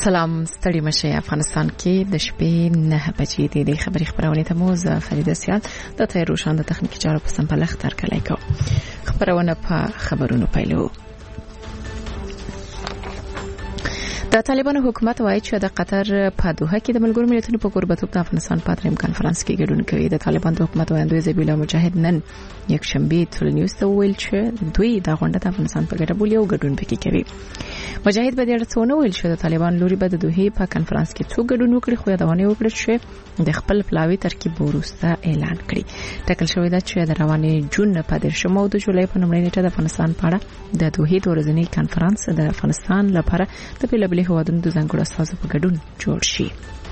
سلام ستړي مشه افغانستان کې د شپې 9 بجې د خبري خبرونه ته موز فرید سیال د تیر روشان د تخنیکی چارو په سمبلخ تر کله کو خبرونه په خبرونو پیلو. د طالبانو حکومت وایي چې د قطر په دوحه کې د ملګرو ملتونو په قربتوب د افغانستان په دریم کانفرنس کې ګډون کوي. د طالبان د حکومت وایي زبیلا مجاهد نن یک شنبه ټول نیوز ته ویل چې دوی د غونډه د افغانستان په ګډه بولی او ګډون پکې کوي. مجاهد به د څونه ویل چې د طالبان لوري به د دوحه په کانفرنس کې څو ګډون وکړي خو یادونه وکړه چې د خپل پلاوی ترکیب وروسته اعلان کړي. ټاکل شوی دا چې د روانې جون په 13 او د جولای په نومړۍ نیټه د افغانستان په اړه د دوحه د ورځنی کانفرنس د افغانستان لپاره د پیلبلې هوادونو د ځانګړو اساسو په ګډون جوړ شي.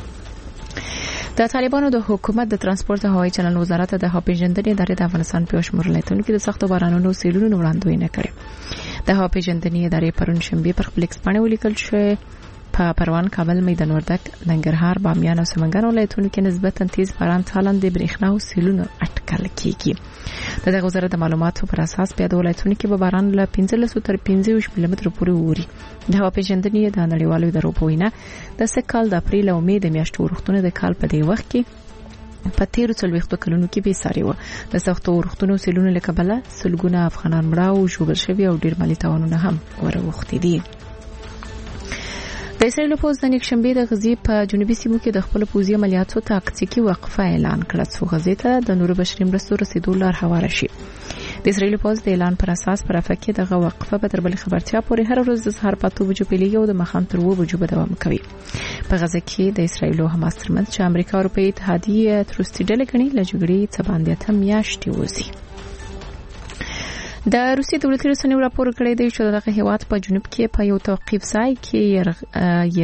د طالبانو د حکومت د ترانسپورت او هوایي چلند وزارت د هاپیجندنې ادارې د افغانستان په شمول ولایتونو کې د سختو بارانونو سیلونو وړاندوینه کړې. د هاپیجندنې ادارې پرون شنبه پر خپل ایکس باندې ولیکل چې په پروان، کابل، میدان وردګ، ننګرهار، بامیان او سمنګان ولایتونو کې نسبتا تیز باران تالند د برېښنا او سیلونو اټکل کیږي. د وزارت د معلوماتو پر اساس په ولایتونو کې به باران له 15 تر 25 ملي متر پورې ووري. د هاپیجندنې د نړیوالو ادارو په وینا د سکهال د اپریل او مې د میاشتو وروختونه د کال په دی وخت کې په 13 کلونو کې به ساري و. د سختو وروختونو سیلونو له کبله سلګونه افغانان مړه او ژوبل شوي او ډیر مالی تاوانونه هم وروختي دي. د اسرائیل پوز د نیک شنبه د غزي په جنوبي سیمو کې د خپل پوزي عملیاتو تاکتیکي وقفه اعلان کړه څو غزي ته د نور بشري مرستو رسیدو لار هواره شي. د اسرائیل پوز د اعلان پر اساس پر افکه دغه وقفه به تر بل خبرتیا پورې هر ورځ د سهار په 2 بجو پیلېږي او د مخام تر 2 بجو به دوام کوي. په غزه کې د اسرائیل او حماس ترمنځ چې امریکا او اروپאי اتحادیه تروسټي ډلې غني له جګړې څخه باندې ته میاشتې وځي. د روسي دولتي رسنیو راپور کړی دی چې دغه هیواد په جنوب کې په یو توقيف ځای کې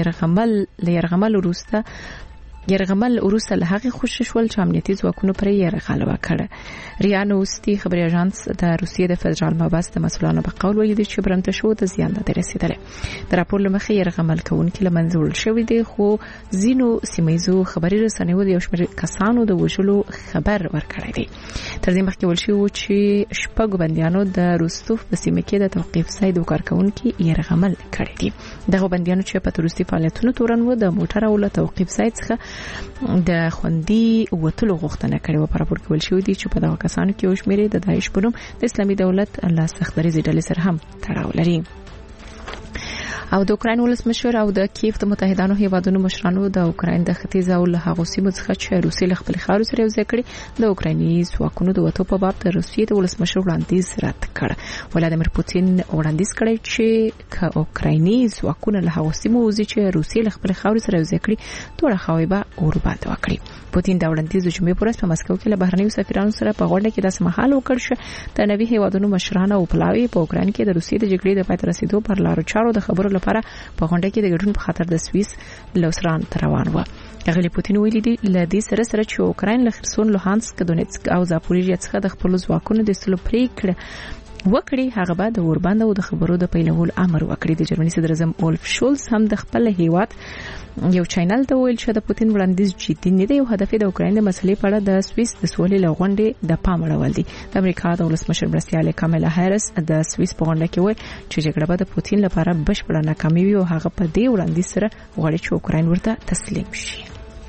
يرغمل وروسته له هغه خوششول چې امنیتي ځواکونو پر يرغل وکړ. ریا نوستي خبري اژانس د روسیې د فدرال مباحث د مسؤلانو په قول ویلي چې برنته شو د زیان نه رسیدل. د راپور لمخې يرغمل کوونکې لمنځول شوې دي خو زینو سیمایزو خبري رسنیو د یو شمېر کسانو د وژلو خبر ورکړی دی. تر دې مخکې ول شو چې شپږ بنديانو د روستوف په سیمه کې د توقيف ځای د کارکونکو يرغمل کړی دي. دغه بنديانو چې په روسي فعالیتونو تورن و د موټر او له توقيف ځای څخه د خوندي وټلو غوښتنه کړې و. په راپور کې ول شو دي چې په دغه کسانو کې یو شمېر د داعش په نوم د اسلامي دولت له سختدریزې ډلې سره هم تړاو لري. او د اوکرين ولسمشر او د کیف د متحدانو هیوادونو مشرانو د اوکرين د ختیځ او له هغو سیمو څخه چې روسي له خپل خارو سره یو ځای کړي د اوکرایني ځواکونو د وټو په باب د روسي د ولسمشر وړاندیز رد کړ. ولادیمیر پوتین وړاندیز کړی چې ک اوکرایني ځواکونه له هغو سیمو وځي چې روسي له خپل خارو سره یو ځای کړي دوه خوایبه اوربات وکړي. پوتین دا وړاندیز د جمعې پر ورځ په مسکو کې له بهرنیو سفیرانو سره په غونډه کې د سمحال وکړ چې د نوي هیوادونو مشران او پلاوی په اوکراین کې د روسي د جګړې د پای ته رسیدو پر لارو چارو د خبرو لپاره په غونډه کې د ګډون په خاطر د سوئیس لوسران روان و. غلی پوتین ویلي دی ل دې سره چې اوکراین له خرسون، لوهانسک، دونیتسک او زاپوریژیا څخه د خپل ځواکونو د استلو پریکړه وکړي هغه به د اوربند او د خبرو د پیلولو امر وکړي. د جرمني صدر اعظم اولف شولز هم د خپل هیواد یو چینل ته ویل چې د پوتین وړاندیز جدي نه دی او هدف د اوکراین د مسلې په اړه د سوئیس د سولې لغونډې د پام اړول دي. د امریکا د ولسمشر مرستیاله کاملا هریس د سوئیس په غونډه کې وایي چې جګړه به د پوتین لپاره بشپړه ناکامي وي او هغه په دې وړاندیز سره غواړي چې اوکراین ورته تسلیم شي.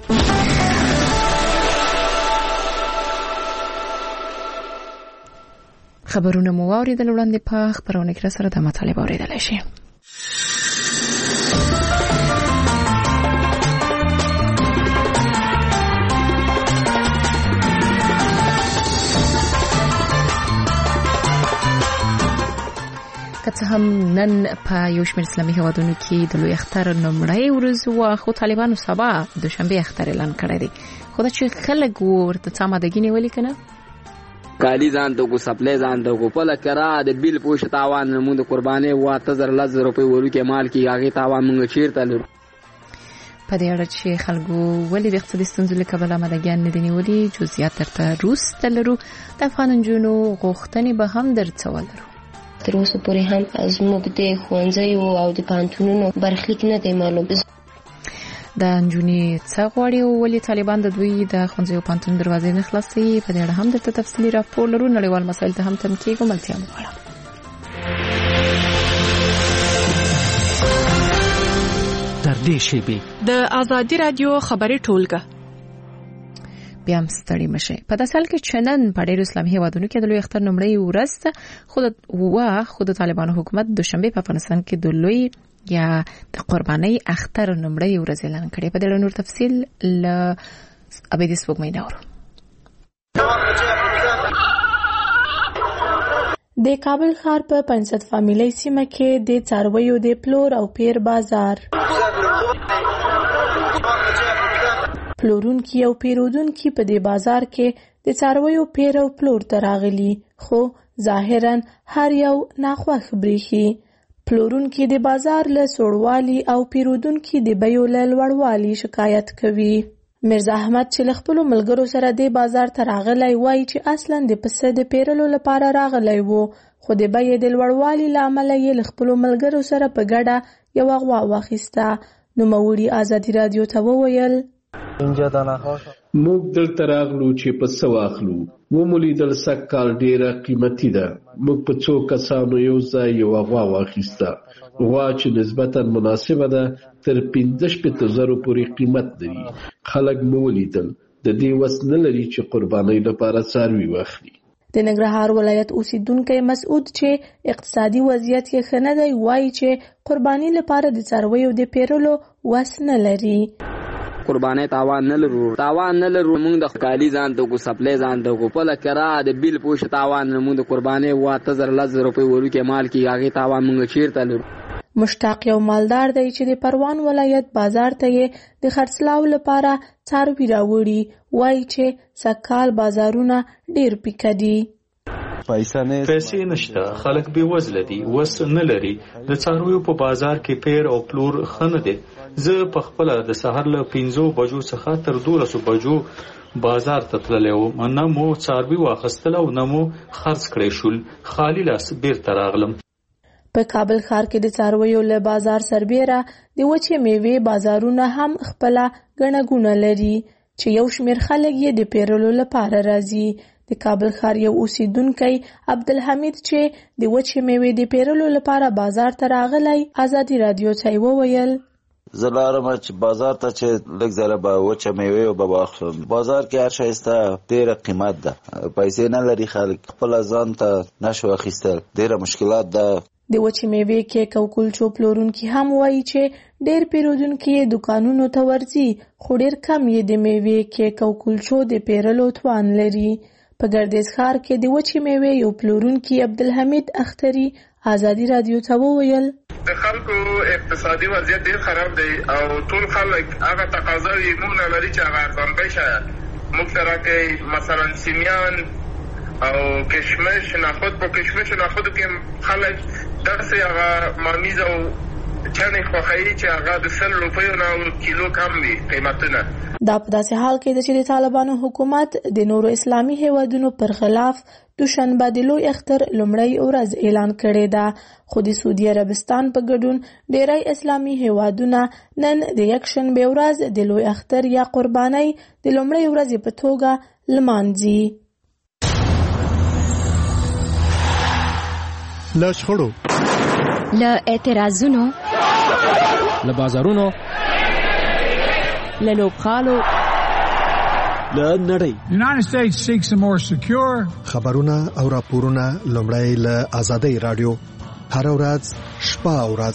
خبرونه مو واوریدل وړاندې په خبرونه کې سره د مطالب اوریدل شي. که هم نن په یو شمېر اسلامي هیوادونو کې د لوی اختر نومړی ورځ و خو طالبانو سبا دوشنبه اختر اعلان کړی دی. خو دا چې خلک ورته څه مادګي نیولې کنه کالی ځان ته کو سپلای ځان ته کو پله کرا د بیل پوښ تاوان موږ د قرباني 8000 روپۍ ورکه مال کې هغه تاوان موږ چیرته لرو. په دې اړه چې خلکو ولې د اقتصادي ستونزو له کبله مدګان نه دي نیولې جزئیات ترته روسته لرو. د افغان جنونو غوښتنې به هم درڅولرو. تر اوسه پورې هم زموږ د خوانځي او د پانتونونو برخلیک نه دی معلوم. د انجونی څه غواړي او ولې طالبان د دوی د خوانځي او پانتون دروازې نه خلاصي. په دې اړه هم درته تفصیلي راپور لرو. نړیوال مسایل ته هم تمکیږو ملتیا مغواړم. در نږدې شیبې. د ازادي رادیو خبري ټولګه. بیا هم ستړي مشه. په داسې حال کې چې نن په ډېرو اسلامي هیوادونو کې د لوی اختر لومړۍ ورځ ده، خو د طالبانو حکومت دوشنبه په افغانستان کې د لوی یا د قربانۍ اختر لومړۍ ورځ اعلان کړې. په دې اړه نور تفصیل ل ابدي سپوږمۍ نور. د کابل ښار په 500 فامیلۍ سیمه کې د څارویو د پلور او پیر بازار. پلورونکي او پیرودونکي په دې بازار کې د څارویو پیر او پلور ته راغلي، خو ظاهراً هر یو ناخوښ بریښي. پلورونکي د بازار له سوړوالي او پیرودونکي د بیو له لوړوالي شکایت کوي. مرزا احمد چې له خپلو ملګرو سره د بازار ته راغلی وایي چې اصلاً د پسه د پیرلو لپاره راغلی و، خو د بیې د لوړوالي له امله یې له خپلو ملګرو سره په ګډه یوه غوا واخیسته. نوموړي ازادي رادیو ته وویل موږ دلته راغلو چې پسه واخلو. ومولیدل سږکال ډیره قیمتي ده. موږ په څو کسانو یو ځای یوه غوا واخیسته. غوا چې نسبتاً مناسبه ده تر 15,000 پورې قیمت لري. خلک مو ولیدل د دې وس نه لري چې قربانۍ لپاره څاروي واخلي. د ننګرهار ولایت اوسیدونکی مسعود چې اقتصادي وضعیت یې ښه نه دی وایي چې قربانۍ لپاره د څارویو د پیرلو وس نه لري. قربانۍ تاوان نه لرو موږ د کالی ځان ته کو سپلای ځان ته کو په لکرا د بیل پوښ تاوان موږ د قربانۍ 8000 روپۍ ورکه مال کې هغه تاوان موږ چیرته لرو. مشتاق یو مالدار دی چې د پروان ولایت بازار ته یې د خرڅلاو لپاره څاروي راوړي. وایي چې سږکال بازارونه ډیر پیکه دي. پیسې نشته، خلک بې وزله دي، وس نه لري. د څارویو په بازار کې پیر او پلور ښه نه دی. زه په خپله د سهار له 5 بجو څخه تر 12 بجو بازار ته تللی وم. نه مو څاروي واخیستل او نه مو خرڅ کړی شول. خالي لاس بیرته راغلم. په کابل ښار کې د څارویو له بازار سربیره د وچې میوې بازارونه هم خپله ګڼه ګوڼه لري چې یو شمېر خلک یې د پیرلو لپاره راځي. د کابل ښار یو اوسیدونکی عبدالحمید چې د وچې میوې د پیرلو لپاره بازار ته راغلی ازادي رادیو ته وویل زه لارم چې بازار ته چې لږ ذره به وچه میوې به واخلم. بازار کې هر شی سته، ډېره قیمت ده، پیسې نه لري خلک، خپله ځان ته نشو اخیستل، ډېره مشکلات ده. د وچې میوې کیک او کلچو پلورونکي هم وایي چې ډېر پیرودونکي یې دکانونو ته ورځي، خو ډېر کم یې د میوې کیک او کلچو د پیرلو توان لري. په ګردیز ښار کې د وچې میوې یو پلورونکي عبدالحمید اختري ازادي رادیو ته وویل د خلکو اقتصادي وضعیت ډېر خراب دی او ټول خلک هغه تقاضاوې موږ نه لري چې هغه ارزانبۍ شیان موږ ته راکوي. مثلا سیمیان او کشمش نخود. په کشمش نخودو کې خلک داسې هغه ممیز او چنې خوښوي چې هغه د 100 روپیو نه کیلو کم وي قیمتونه. دا په داسې حال کې ده چې د طالبانو حکومت د نورو اسلامي هیوادونو پر خلاف دوشنبه د لوی اختر لومړۍ ورځ اعلان کړې ده، خو د سعودي عربستان په ګډون ډیری اسلامي هیوادونه نن د یکشنبې ورځ د لوی اختر یا قربانۍ د لومړۍ ورځې په توګه لمانځي. له شخړو، له اعتراضونو، له بازارونو، له لوبغالو، له نړۍ. United States seeks a more secure. خبرونه او راپورونه لومړی له ازادي رادیو هر ورځ شپه او ورځ.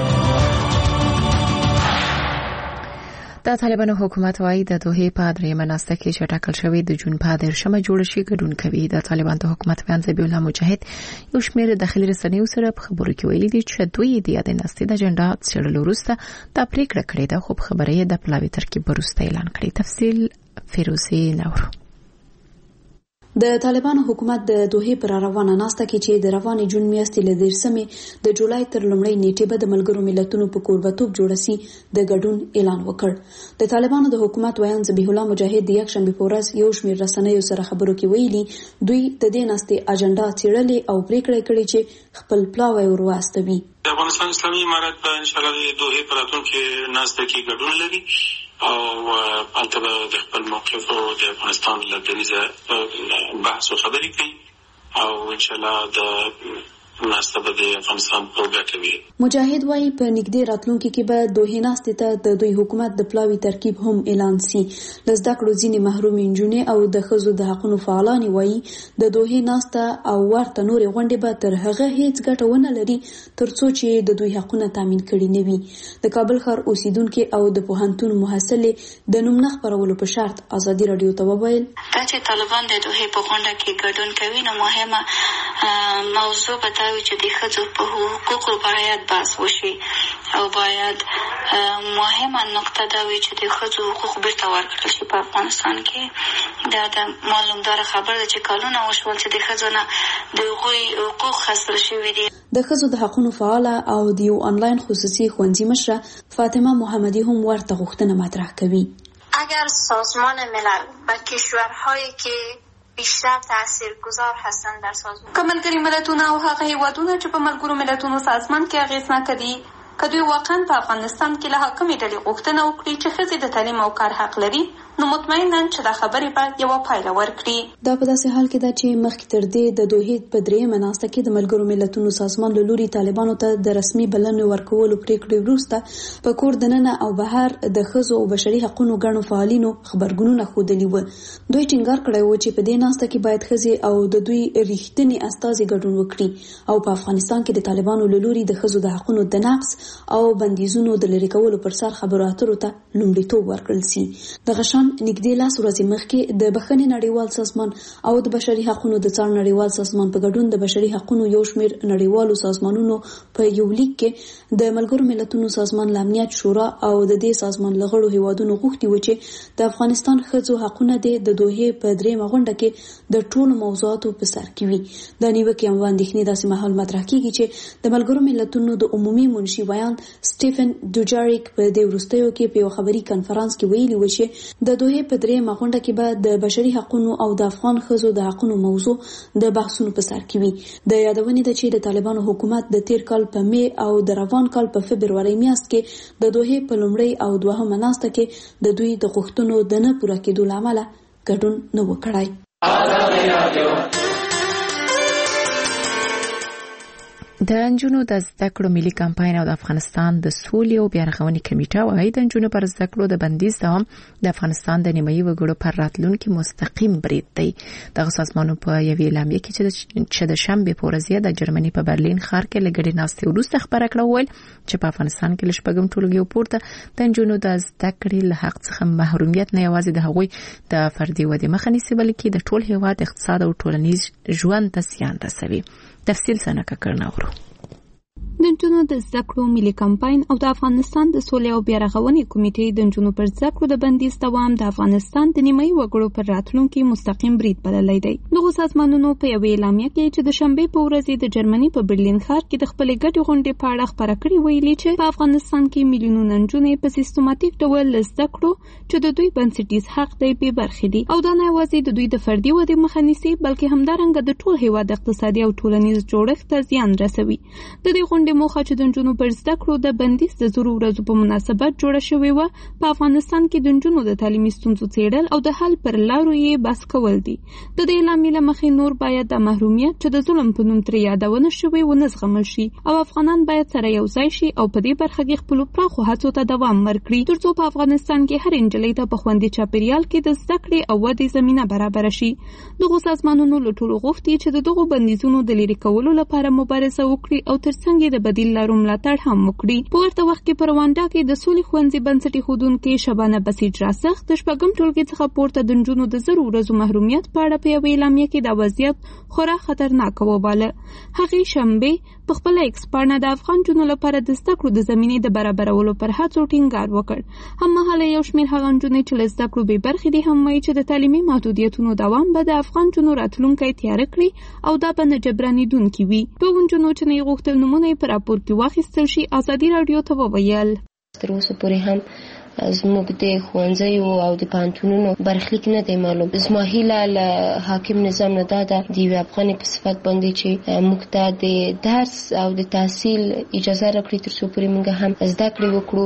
د طالبانو حکومت وايي د دوحې په درېیمه ناسته کې چې ټاکل شوی د جون په 13مه جوړ شي ګډون کوي. د طالبانو د حکومت بیان ذبیح الله مجاهد یو شمېر داخلي رسنیو سره په خبرو کې ویلي دي چې دوی د یادې ناستې د اجنډا څېړلو وروسته دا پریکړه کړې ده، خو په خبره یې د پلاوي ترکیب وروسته اعلان کړی. تفصیل فیروزي نور. د طالبانو حکومت د دوحې پر روانه ناسته کې چې د روانې جون میاشتې له 13مې د جولای تر لومړۍ نیټې به د ملګرو ملتونو په کوربتوب جوړه سي د ګډون اعلان وکړ. د طالبانو د حکومت ویان ذبیح الله مجاهد د یکشنبې په ورځ یو شمېر رسنیو سره خبرو کې ویلي دوی د دې ناستې اجنډا څېړلې او پریکړه کړې چې خپل پلاوی ورواستوي. د افغانستان اسلامي امارت به ان شاء الله د دوحې په راتلونکي ناسته کې ګډون لري او هلته به د خپل موقف او د افغانستان له دریځه بحث او خبرې کوي او ان شاء الله د ناسته به د افغانستان په ګټه وي. مجاهد وايي په نږدې راتلونکي کې به دوه ناستې ته د دوی حکومت د پلاوي ترکیب هم اعلان سي. لزده کړو ځینې محروم انجونې او د ښځو د حقونو فعالان وايي د دوه ناسته او ورته نورې غونډې به تر هغه هیڅ ګټه ونه لري ترڅو چې د دوی حقونه تامین کړي نه وي. د کابل ښار اوسیدونکو او د پوهنتون محصلې د نوم نه خپرولو په شرط ازادي رادیو ته وویل دا چې طالبان د دوه په غونډه کې ګډون کوي نو مهمه موضوع به دا وي چې د ښځو په حقوقو باید بحث وشي او باید مهمه نقطه دا وي چې د ښځو حقوق بیرته ورکړل شي. په افغانستان کې دا د معلومدار خبره ده چې کلونه وشول چې د ښځو نه د هغوی حقوق خصل شوي دي. د ښځو د حقونو فعاله او د یو آنلاین خصوصي ښوونځي مشره فاطمه محمدی هم ورته غوښتنه مطرح کوي. اگر سازمان ملل به کشورهایی که بیشتر تاثیرگذار هستند در سازمان که ملګري ملتونه او هغه هیوادونه چې په ملګرو ملتونو سازمان کې اغېزناک دي که دوی واقعا په افغانستان کې له حاکمې ډلې غوښتنه وکړي چې ښځې د تعلیم او کار حق لري نو مطمئنا چې دا خبرې به یوه پایله ورکړي. دا په داسې حال کې ده چې مخکې تر دې د دوحې په درېیمه ناسته کې د ملګرو ملتونو سازمان له لوري طالبانو ته د رسمي بلنې ورکولو پریکړې وروسته په کور دننه او بهر د ښځو او بشري حقونو ګڼو فعالینو خبرګونونه ښودلي وو. دوی ټینګار کړی و چې په دې ناسته کې باید ښځې او د دوی ریښتیني استازي ګډون وکړي او په افغانستان کې د طالبانو له لوري د ښځو د حقونو د نقض او بندیزونو د لرې کولو پر سر خبرو اترو ته لومړیتوب ورکړل سي. دغه شان نږدې لاس ورځې مخکې د بخښنې نړیوال سازمان او د بشري حقونو د څار نړیوال سازمان په ګډون د بشري حقونو یو شمېر نړیوالو سازمانونو په یو لیک کې د ملګرو ملتونو سازمان له امنیت شورا او د دې سازمان له غړو هیوادونو غوښتي و چې د افغانستان ښځو حقونه د دوحې په درېیمه غونډه کې د ټولو موضوعاتو په سر کې وي. د نیوکې او اندېښنې داسې مهال مطرح کیږي چې د ملګرو ملتونو د عمومي منشي ویان سټیفن دوجاریک په دې وروستیو کې په یو خبري کنفرانس کې ویلي و چې د دوحې په درېیمه غونډه کې به د بشري حقونو او د افغان ښځو د حقونو موضوع د بحثونو په سر کې وي. د یادونې ده چې د طالبانو حکومت د تیر کال په می او د روان کال په فبروري میاشت کې د دوحې په لومړۍ او دوهمه ناسته کې د دوی د غوښتنو د نه پوره کېدو له امله ګډون نه و کړی. د نجونو د زده کړو ملي کمپاین او د افغانستان د سولې او بیارغونې کمیټه وايي د نجونو پر زده کړو د بندیز دوام د افغانستان د نیمایي وګړو پر راتلونکي مستقیم برید دی. دغه سازمانونو په یوې اعلامیه کې چې د شنبې په ورځ د جرمني په برلین ښار کې لګړې ناستې وروسته خبره کړه ویل چې په افغانستان کې لشپږم ټولګي پورته د نجونو د زده کړې له حق څخه محرومیت نه یوازې د هغوی د فردي ودې مخه نیسي بلکې د ټول هیواد اقتصاد او ټولنیز ژوند ته زیان رسوي. تفصیل سنکه کرناورو. د نجونو د زده کړو ملي کمپاین او د افغانستان د سولې او بیارغونې کمیټې د نجونو پر زده کړو د بندیز دوام د افغانستان د نیمایي وګړو پر راتلونکي مستقیم برید بللی دی. دغه سازمانونو په یوې اعلامیه کې چې د شنبې په ورځ د جرمني په برلین ښار کې د خپلې ګډې غونډې په اړه خبره کړې ویلي چې په افغانستان کې میلیونونه نجونې په سیستماتیک ډول له زده کړو چې د دوی بنسټیز حق دی بې برخې دي او دا نه یوازې د دوی د فردي ودې مخه نیسي بلکې همدارنګه د ټول هیواد اقتصادي او ټولنیز جوړښت ته زیان رسوي. د دې غونډې موخه چې د نجونو پر زده کړو د بندیز د 0 ورځو په مناسبت جوړه شوې وه په افغانستان کې د نجونو د تعلیمي ستونزو څېړل او د حل پر لارو یې بحث کول دي. د دې اعلامیې له مخې نور باید د محرومیت چې د ظلم په نوم ترې یادونه شوې ونه زغمل شي او افغانان باید سره یو ځای شي او په دې برخه کې خپلو پراخو هڅو ته دوام ورکړي ترڅو په افغانستان کې هر نجلۍ ته په خوندي چاپیریال کې د زده کړې او ودې زمینه برابره شي. دغو سازمانونو له ټولو غوښتي چې د دغو بندیزونو د لرې کولو لپاره مبارزه وکړي او ترڅنګ یې د بدیل لارو ملاتړ هم وکړي. په ورته وخت کې په روانډا کې د سولې ښوونځي بنسټ ایښودونکې شبانه بسیج راسخ د شپږم ټولګي څخه پورته د نجونو د 0 ورځو محرومیت په اړه په یوې اعلامیه کې دا وضعیت خورا خطرناک وباله. هغې شنبې په خپل ایکس پاڼه د افغان نجونو لپاره د زده کړو د زمینې د برابرولو پر هڅو ټینګار وکړ. هممهاله یو شمېر هغه نجونې چې له زده کړو بې برخې دي هم وایي چې د تعلیمي محدودیتونو دوام به د افغان نجونو راتلونکی تیاره کړي او دا به نه جبرانېدونکي وي. دوه نجونو چې نه یې غوښتل نومونه یې په راپور کې واخیستل شي ازادي راډیو ته وویل تر اوسه پورې هم زموږ د ښوونځیو او د پوهنتونونو برخلیک نه دی معلوم. زما هیله له حاکم نظام نه دا ده د یوې افغانې په صفت باندې چې موږ ته د درس او د تحصیل اجازه راکړي ترڅو پورې موږ هم زده کړې وکړو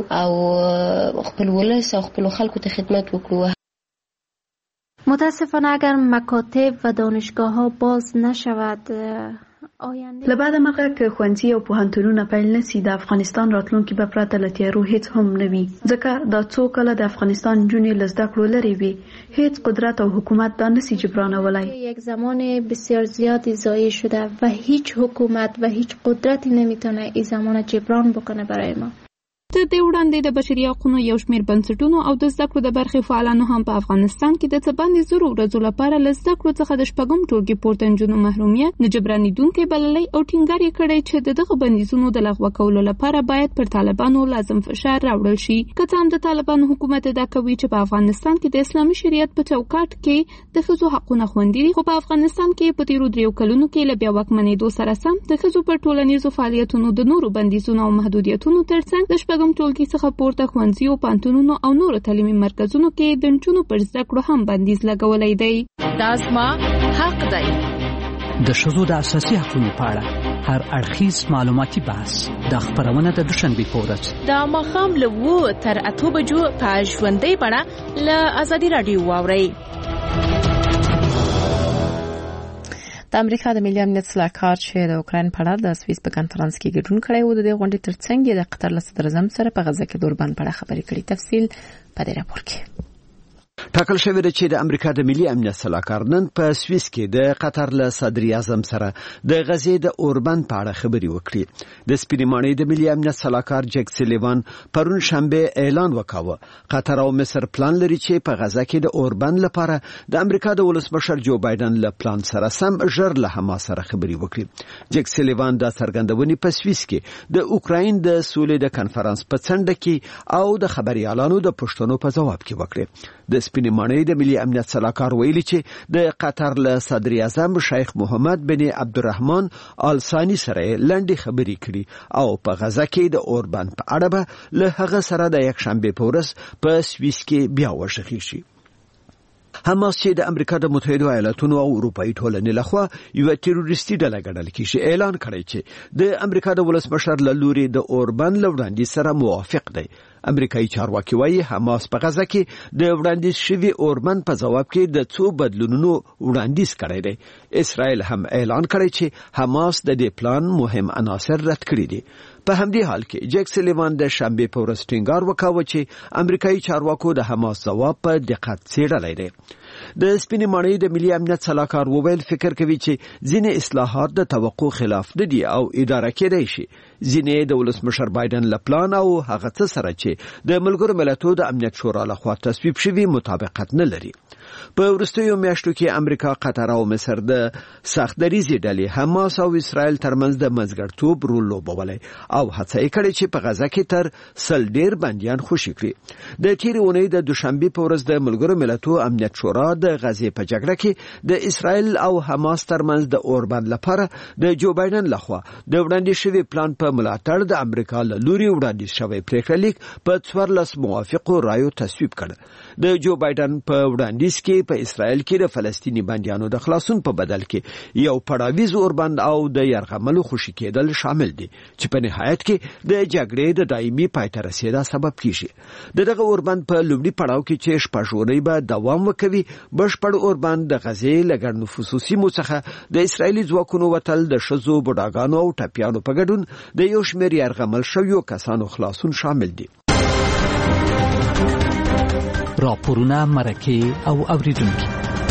او خپل ولس او خپلو خلکو ته خدمت وکړو. متاسفانه اگر مکاتب و دانشگاه ها باز نشود له بعده مرغه که ښوونځي او پوهنتونونه پیل نسي د افغانستان راتلونکي به پرته له تیارو هیڅ هم نه وي، ځکه دا څو کاله د افغانستان نجونې له زده کړو لرې وي، هیڅ قدرت او حکومت دا نسي جبرانولی. یک زمان بسیار زیادی ضایع شده و هیچ حکومت و هیچ قدرتی نمیتونه این زمان جبران بکنه برای ما. د دې وړاندې د بشري حقوقو یو شمېر بنسټونو او د زده کړو د برخې فعالانو هم په افغانستان کې د څه باندې 0 ورځو لپاره له زده کړو څخه د شپږم ټولګي پورته نجونو محرومیت نه جبرانېدونکی بللی او ټینګار یې کړی چې د دغه بندیزونو د لغوه کولو لپاره باید پر طالبانو لازم فشار راوړل شي. که څه هم د طالبانو حکومت ادعا کوي چې په افغانستان کې د اسلامي شریعت په چوکاټ کې د ښځو حقونه خوندي دي، خو په افغانستان کې په تیرو 3 کلونو کې له بیا واکمنېدو سره سم د ښځو پر ټولنیزو فعالیتونو د نورو بندیزونو او محدودیتونو ترڅنګ د شپږم ټولګي څخه پورته ښوونځیو، پوهنتونونو او نورو تعلیمي مرکزونو کې د نجونو پر زده کړو هم بندیز لګولی دی. دا زما حق دی. د ښځو د اساسي حقوقو په اړه هر اړخیز معلوماتي بحث د خبرونه د دوشنبې په ورځ د ماښام له 7 تر 8 بجو په ژوندۍ بڼه له ازادي راډیو واورئ. د امریکا د ملي امنیت سلاکار چې د اوکراین په اړه د سویس په کانفرنس کې ګډون کړی و، د دې غونډې ترڅنګ د قطر له صدر اعظم سره په غزه کې د اوربان په اړه خبرې کړې. تفصیل په دې راپور کې. ټاکل شوی دی چې د امریکا د ملي امنیت سلاکار نن په سویس کې د قطر له صدر اعظم سره د غزې د اوربان په اړه خبرې وکړي. د سپینې ماڼۍ د ملي امنیت سلاکار جک سلیوان پرون شنبه اعلان وکاوه قطر او مصر پلان لري چې په غزه کې د اوربان لپاره د امریکا د ولسمشر جو بایدن له پلان سره سم ژر له حماس سره خبرې وکړي. جک سلیوان د څرګندونې په سویس کې د اوکراین د سولې د کانفرنس په څنډه کې او د خبريالانو د پوښتنو په ځواب کې وکړي. د سپینې ماڼۍ د ملي امنیت سلاکار ویلي چې د قطر له صدر اعظم شیخ محمد بن عبدالرحمن آل ثانی سره لنډې خبرې کړي او په غزه کې د اوربان په اړه به له هغه سره د یک شنبه په ورځ په سویس کې بیا وشخي شي. حماس چې د امریکا د متحده ایالاتونو او اروپאי ټولنې لخوا یو تروریستي ډله ګڼل کیږي اعلان کړی چې د امریکا د ولسمشر له لوري د اوربان لوړاندې سره موافق دی. امریکایي چارواکي وايي حماس په غزه کې د وړاندیز شوی اوربان په جواب کې د څو بدلونونو وړاندیز کړی دی. اسرائیل هم اعلان کړی چې حماس د دې پلان مهم عناصر رد کړی دي. په همدې حال کې جک سلیوان د شنبه په ورځ ټینګار وکاوه چې امریکایي چارواکو د حماس جواب په دقت څېړلی دی. د سپینې ماڼۍ د ملي امنیت سلاکار وویل فکر کوي چې ځینې اصلاحات د توقع خلاف نه دي او اداره کېدای شي. ځینې د ولسمشر بایدن له پلان او هغه څه سره چې د ملګرو ملتونو د امنیت شورا لخوا تصویب شوی مطابقت نه لري. په وروستیو میاشتو کې امریکا، قطر او مصر د سخت دریزې ډلې حماس او اسرائیل ترمنځ د منځګړیتوب رول لوبولی او هڅه یې کړې چې په غزه کې تر 100 ډیر بندیان خوشي کړي. د تیرې اونۍ د دوشنبه په ورځ د ملګرو ملتونو امنیت شورا د غزې په جګړه کې د اسرائیل او حماس ترمنځ د اوربان لپاره د جو بایدن لخوا د وړاندې شوی پلان په ملاتړ د امریکا له لوري وړاندې شوی پریکړه لیک په 14 موافقو رایو تصویب کړ. د جو بایدن په وړاندیز کې په اسرائیل کې د فلسطینی بندیانو د خلاصون په بدل کې یو پړاویز اوربند او د يرغملو خوشي کېدل شامل دي چې په نهایت کې د جګړې د دایمي پای ته رسیدا سبب کیږي. دغه اوربند په لومړي پړاو کې چې شپږوري به دوام وکوي، بشپړ اوربند د غزې لګړ نفوسو سیمو څخه د اسرایلی ځواکونو وتل، د شذو، بډاګانو او ټپیانو په ګډون د یو شمېر يرغمل شویو کسانو خلاصون شامل دي. راپورونه، مرکې او اوریدونکي.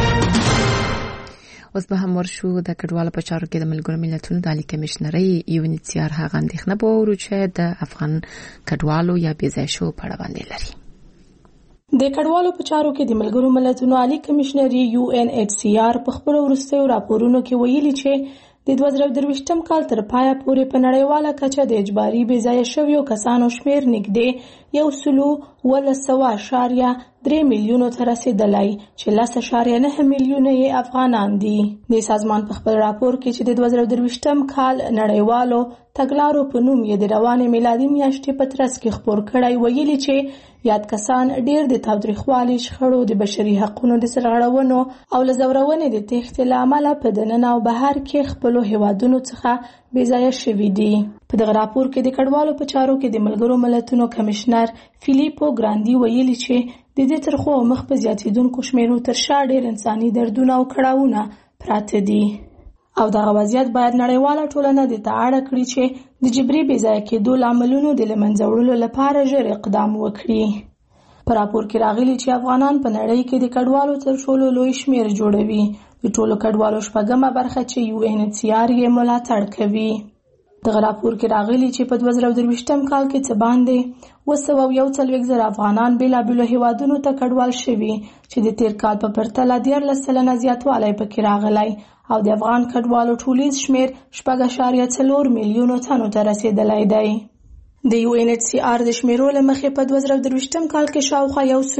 اوس به هم ورشو د کډوالو په چارو کې د ملګرو ملتونو د عالی کمشنرۍ UNHCR هغه اندېښنه به ورو چې د افغان کډوالو یا بېځایه شو په اړه باندې لري. د کډوالو په چارو کې د ملګرو ملتونو عالی کمشنرۍ UNHCR په خپل وروستیو راپورونو کې ویلي چې د 2023م کال تر پایه پورې په نړیواله کچه د اجباري بېځایه شویو کسانو شمیر نږدې 1.3 میلیونو ته رسیدلی چې 10.9 میلیونه یې افغانان دي. د سازمان په خپل راپور کې چې د 2023م کال نړیوالو تګلارو په نوم یې د روانې میلادي میاشتې په ترڅ کې خپور کړی ویلي چې یاد کسان ډېر د تاوتریخوالي، شخړو، د بشري حقوقو د سرغړونو او له ځورونې د تېښتې له امله په دننه او بهر کې خپلو هیوادونو څخه بېځایه شوي دي. په دغه راپور کې د کډوالو په چارو کې د ملګرو ملتونو کمشنر فیلیپو ګراندي ویلي چې د دې ترخو مخ په زیاتېدونکو شمیرو تر شا ډېر انساني دردونه او کړاوونه پراته دي. او دغه وضعیت باید نړیواله ټولنه د ته اړ کړي چې د جبري بې ځایه کېدو لاملونو د له منځه وړلو لپاره ژر اقدام وکړي. په راپور کې راغلي چې افغانان په نړۍ کې د کډوالو تر ټولو لوی شمیر جوړوي. د ټولو کډوالو شپږمه برخه چې UNHCR یې ملاتړ کوي. دغه راپور کې راغلي چې په 2023م کال کې څه باندې 241,000 افغانان بېلابېلو هیوادونو ته کډوال شوي چې د تیر کال په پرتله 14% زیاتوالی پکې راغلی او د افغان کډوالو ټولیز شمیر 4.4 میلیونو تنو ته رسیدلی دی. د UNHCR د شمیرو له مخې په 2023م کال کې شاوخوا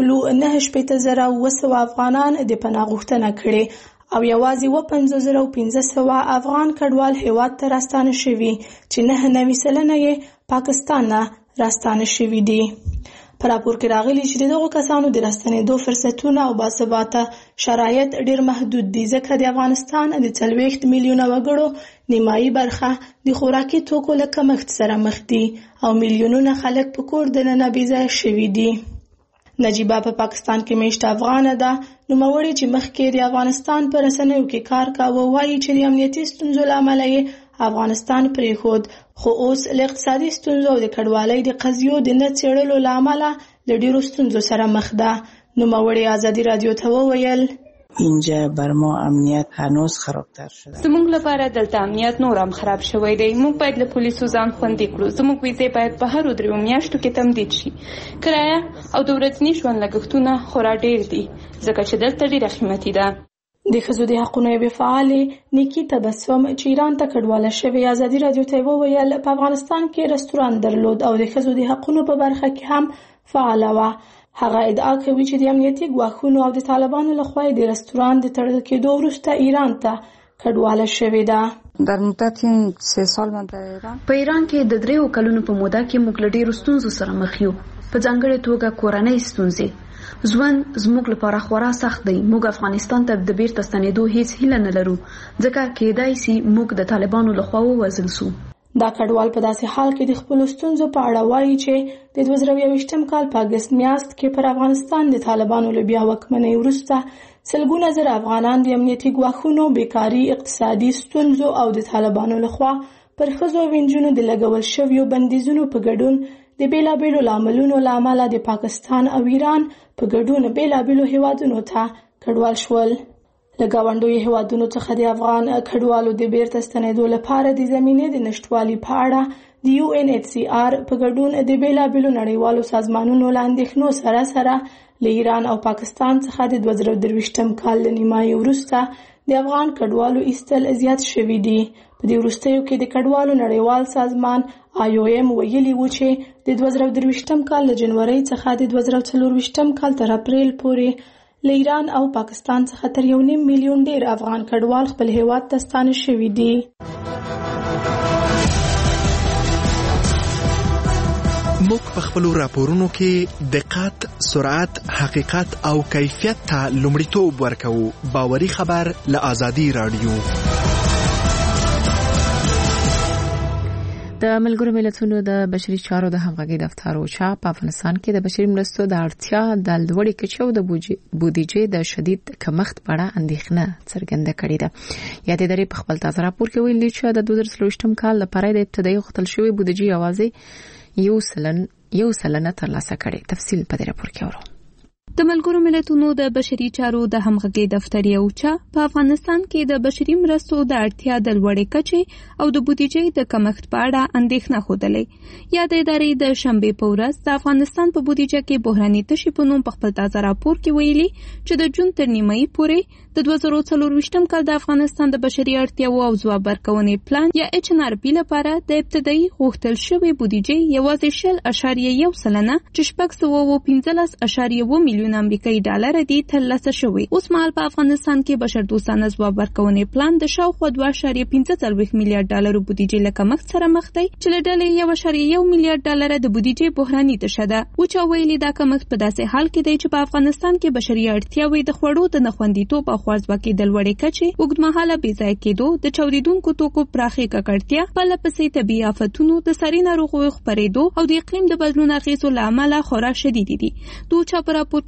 1,980,200 افغانان د پناه غوښتنه کړې او یوازې 50,500 افغان کډوال هیواد ته راستانه شوي چې 99% یې پاکستان نه راستانه شوي دي. په راپور کې راغلي چې دغه کسانو د راستنېدو فرصتونه او باثباته شرایط ډېر محدود دي ځکه د افغانستان د 40 میلیونه وګړو نیمایي برخه د خوراکي توکو له کمښت سره مخ دي او میلیونونه خلک په کور دننه بې ځایه شوي دي. نجیبه په پاکستان کې میشته افغانه ده. نوموړې چې مخکې د افغانستان په رسنیو کې کار کاوه وایي چې د امنیتي ستونزو له امله یې افغانستان پرېښود خو اوس له اقتصادي ستونزو او د کډوالۍ د قضیو د نه څېړلو له امله له ډېرو ستونزو سره مخ ده. نوموړې ازادي رادیو ته وویل اینجا بر ما امنیت هنوز خرابتر شده. زموږ لپاره دلته امنیت نور هم خراب شوی دی. موږ باید له پولیسو ځان خوندي کړو. زموږ ویزې باید په هرو 3 میاشتو کې تمدید شي. کرایه او د ورځني ژوند لګښتونه خورا ډېر دي ځکه چې دلته ډېره قیمتي ده. د ښځو د حقونو یوې فعالې نیکي تبسم چې ایران ته کډواله شوې ازادي رادیو ته وویل په افغانستان کې رستوران درلود او د ښځو د حقونو په برخه کې هم فعاله وه. هغه ادعا کوي چې د امنیتي ګواښونو او د طالبانو لخوا د رستوران د تړل کېدو وروسته ایران ته کډواله شوې ده. در مدت 3 سال من در ایران په ایران کې د 3 کلونو په موده کې موږ له ډېرو ستونزو سره مخ یو. په ځانګړې توګه کورنۍ ستونزې. ژوند زموږ لپاره خورا سخت دی. موږ افغانستان ته د بیرته ستنېدو هیڅ هیله نه لرو ځکه کېدای شي موږ د طالبانو لخوا ووژل شو. دا کډوال په داسې حال کې د خپلو ستونزو په اړه وایي چې د 2023م کال په اګست میاشت کې پر افغانستان د طالبانو له بیا واکمنۍ وروسته سلګونه زره افغانان د امنیتي ګواښونو، بیکاري، اقتصادي ستونزو او د طالبانو لخوا پر ښځو او نجونو د لګول شویو بندیزونو په ګډون د بیلابیلو لاملونو له امله د پاکستان او ایران په ګډون بیلابیلو هیوادونو ته کډوال شول. له ګاونډیو هیوادونو څخه د افغان کډوالو د بیرته ستنېدو لپاره د زمینې د نشټوالي په اړه د UNHCR په ګډون د بیلابیلو نړیوالو سازمانونو له اندېښنو سره سره له ایران او پاکستان څخه د 2023م کال له نیمایي وروسته د افغان کډوالو ایستل زیات شوي دي. په دې وروستیو کې د کډوالو نړیوال سازمان IOM ویلي و چې د 2023م کال له جنورۍ څخه د 2024م کال تر اپریل پورې له ایران او پاکستان څخه تر 1.5 میلیون ډیر افغان کډوال خپل هیواد ته ستانه شوي دي. موږ په خپلو راپورونو کې دقت، سرعت، حقیقت او کیفیت ته لومړیتوب ورکوو. باوري خبر له آزادي رادیو. د ملګرو ملتونو د بشري چارو د همغږي دفتر اوچا په افغانستان کې د بشري مرستو د اړتیا د لوړې کچې او د بودیجې د شدید کمښت په اړه اندېښنه څرګنده کړې ده. یادې ادارې په خپل تازه راپور کې ویلي چې د 2023م کال لپاره د ابتدایي غوښتل شوی بودیجې یوازې 1% ترلاسه کړي. تفصیل په دې راپور کې اورو. د ملګرو ملتونو د بشري چارو د همغږي دفتر اوچا په افغانستان کې د بشري مرستو د اړتیا د لوړې کچې او د بودیجې د کمښت په اړه اندېښنه خوده. یادې ادارې د شنبې په ورځ د افغانستان په بودیجه کې بحراني تشې په نوم په خپل تازه راپور کې ویلي چې د جون تر نیمایي پورې د 2024م کال د افغانستان د بشري اړتیاو او ځواب ورکونې پلان یا HNRP لپاره د ابتدایي غوښتل شوی بودیجې یوازې 0.1% چې 615.1 میلیون امریکایي ډالر دي ترلاسه شوی. اوس مهال په افغانستان کې بشردوستانه ځواب ورکونې پلان د شاوخوا 2.15 میلیارډ ډالر بودیجې له کمښت سره مخ دی چې له ډلې 1.1 میلیارډ ډالر د بودیجې بحراني تشه ده. اوچا ویلي دا کمښت په داسې حال کې دی چې په افغانستان کې بشري اړتیاوې د خوړو د نخوندیتوب او خوارځواکۍ د لوړې کچې، اوږدمهاله بې ځایه کېدو، د چاودېدونکو توکو پراخې ککړتیا، پرله پسې طبیعي آفتونو، د ساري ناروغیو خپرېدو او د اقلیم د بدلون اغېزو له امله خورا شدیدې دي. د اوچا په راپور کې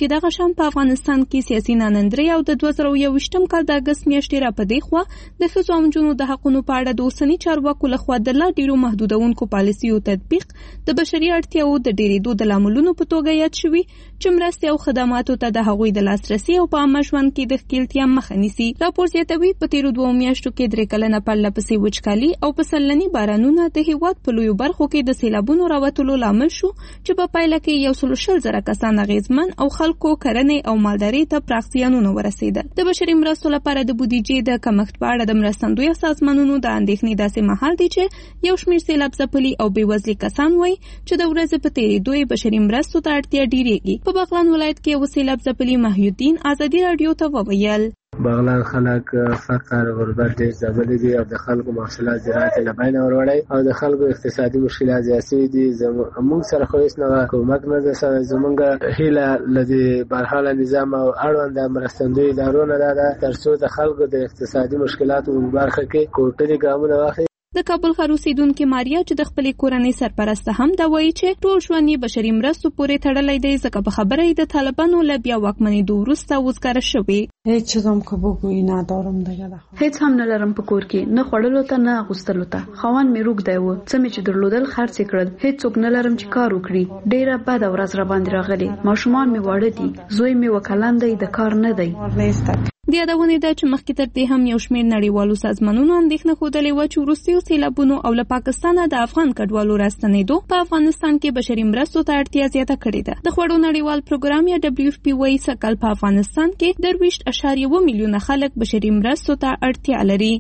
چې دغه شان په افغانستان کې سیاسي ناندري او د 2021م کال د اگست میاشتې را پدې خوا د ښځو او نجونو د حقونو په اړه د اوسني چارواکو لخوا د لا ډیرو محدودونکو پالیسیو تطبیق د بشري اړتیاو د ډیرېدو د لاملونو په توګه یاد شوي چې مرستې او خدماتو ته د هغوی د لاسرسي او په عامه ژوند کې د ښکیلتیا مخه نیسي. راپور زیاتوي په تیرو 2 میاشتو کې 3 کلنه پرله پسې وچکالي او پسلني بارانونه د هیواد په لویو برخو کې د سیلابونو راوتلو لامل شو چې په پایله کې 160,000 کسان اغیزمن او خلکو کرنې او مالدارۍ ته پراخ زیانونه ورسېدل. د بشري مرستو لپاره د بودیجې د کمښت په اړه د مرستندویه سازمانونو د اندېښنې داسې مهال دی چې یو شمېر سیلاب ځپلي او بېوزلي کسان وایي چې د ورځې په تېرېدو یې بشري مرستو ته اړتیا ډېرېږي. په بغلان ولایت کې یو سیلاب ځپلي محیالدین ازادي راډیو ته وویل بغلان خلک فقر غربت ډېر ځپلي دي او د خلکو محصولات زراعت له بینه وروړی او د خلکو اقتصادي مشکلات زیات شوي دي. موږ سره خو هېڅ نه کومک نه ده سوی. زموږ هیله له دې برحاله نظام او اړونده مرستندویو ادارو نه دا ده تر څو د خلکو د اقتصادي مشکلاتو په برخه کې کوټلي ګامونه واخلي. د کابل ښار اوسیدونکې ماریا چې د خپلې کورنۍ سرپرسته هم دا وایي چې ټول ژوند یې بشري مرستو پورې تړلی دی ځکه په خبره یې د طالبانو له بیا واکمنېدو وروسته وزګاره شوې. هیڅ چیزم که بگویی ندارم دیگه. هیڅ هم نه لرم په کور کې، نه خوړلو ته نه اغوستلو ته. خاوند مې روږدی و، څه مې چې درلودل خرڅ یې کړل. هیڅوک نه لرم چې کار وکړي. ډېره بده ورځ راباندې راغلې. ماشومان مې واړه دي، زوی مې وکلن دی، د کار نه دی. د یادونې ده چې مخکې تر دې هم یو شمېر نړیوالو سازمانونو اندېښنه ښودلې وه چې وروستیو سیلابونو او له پاکستانه د افغان کډوالو راستنېدو په افغانستان کې بشري مرستو ته اړتیا زیاته کړې ده. د خوړو نړیوال پروګرام یا WFP وایي سږ کال په افغانستان کې 23.1 میلیونه خلک بشري مرستو ته اړتیا لري.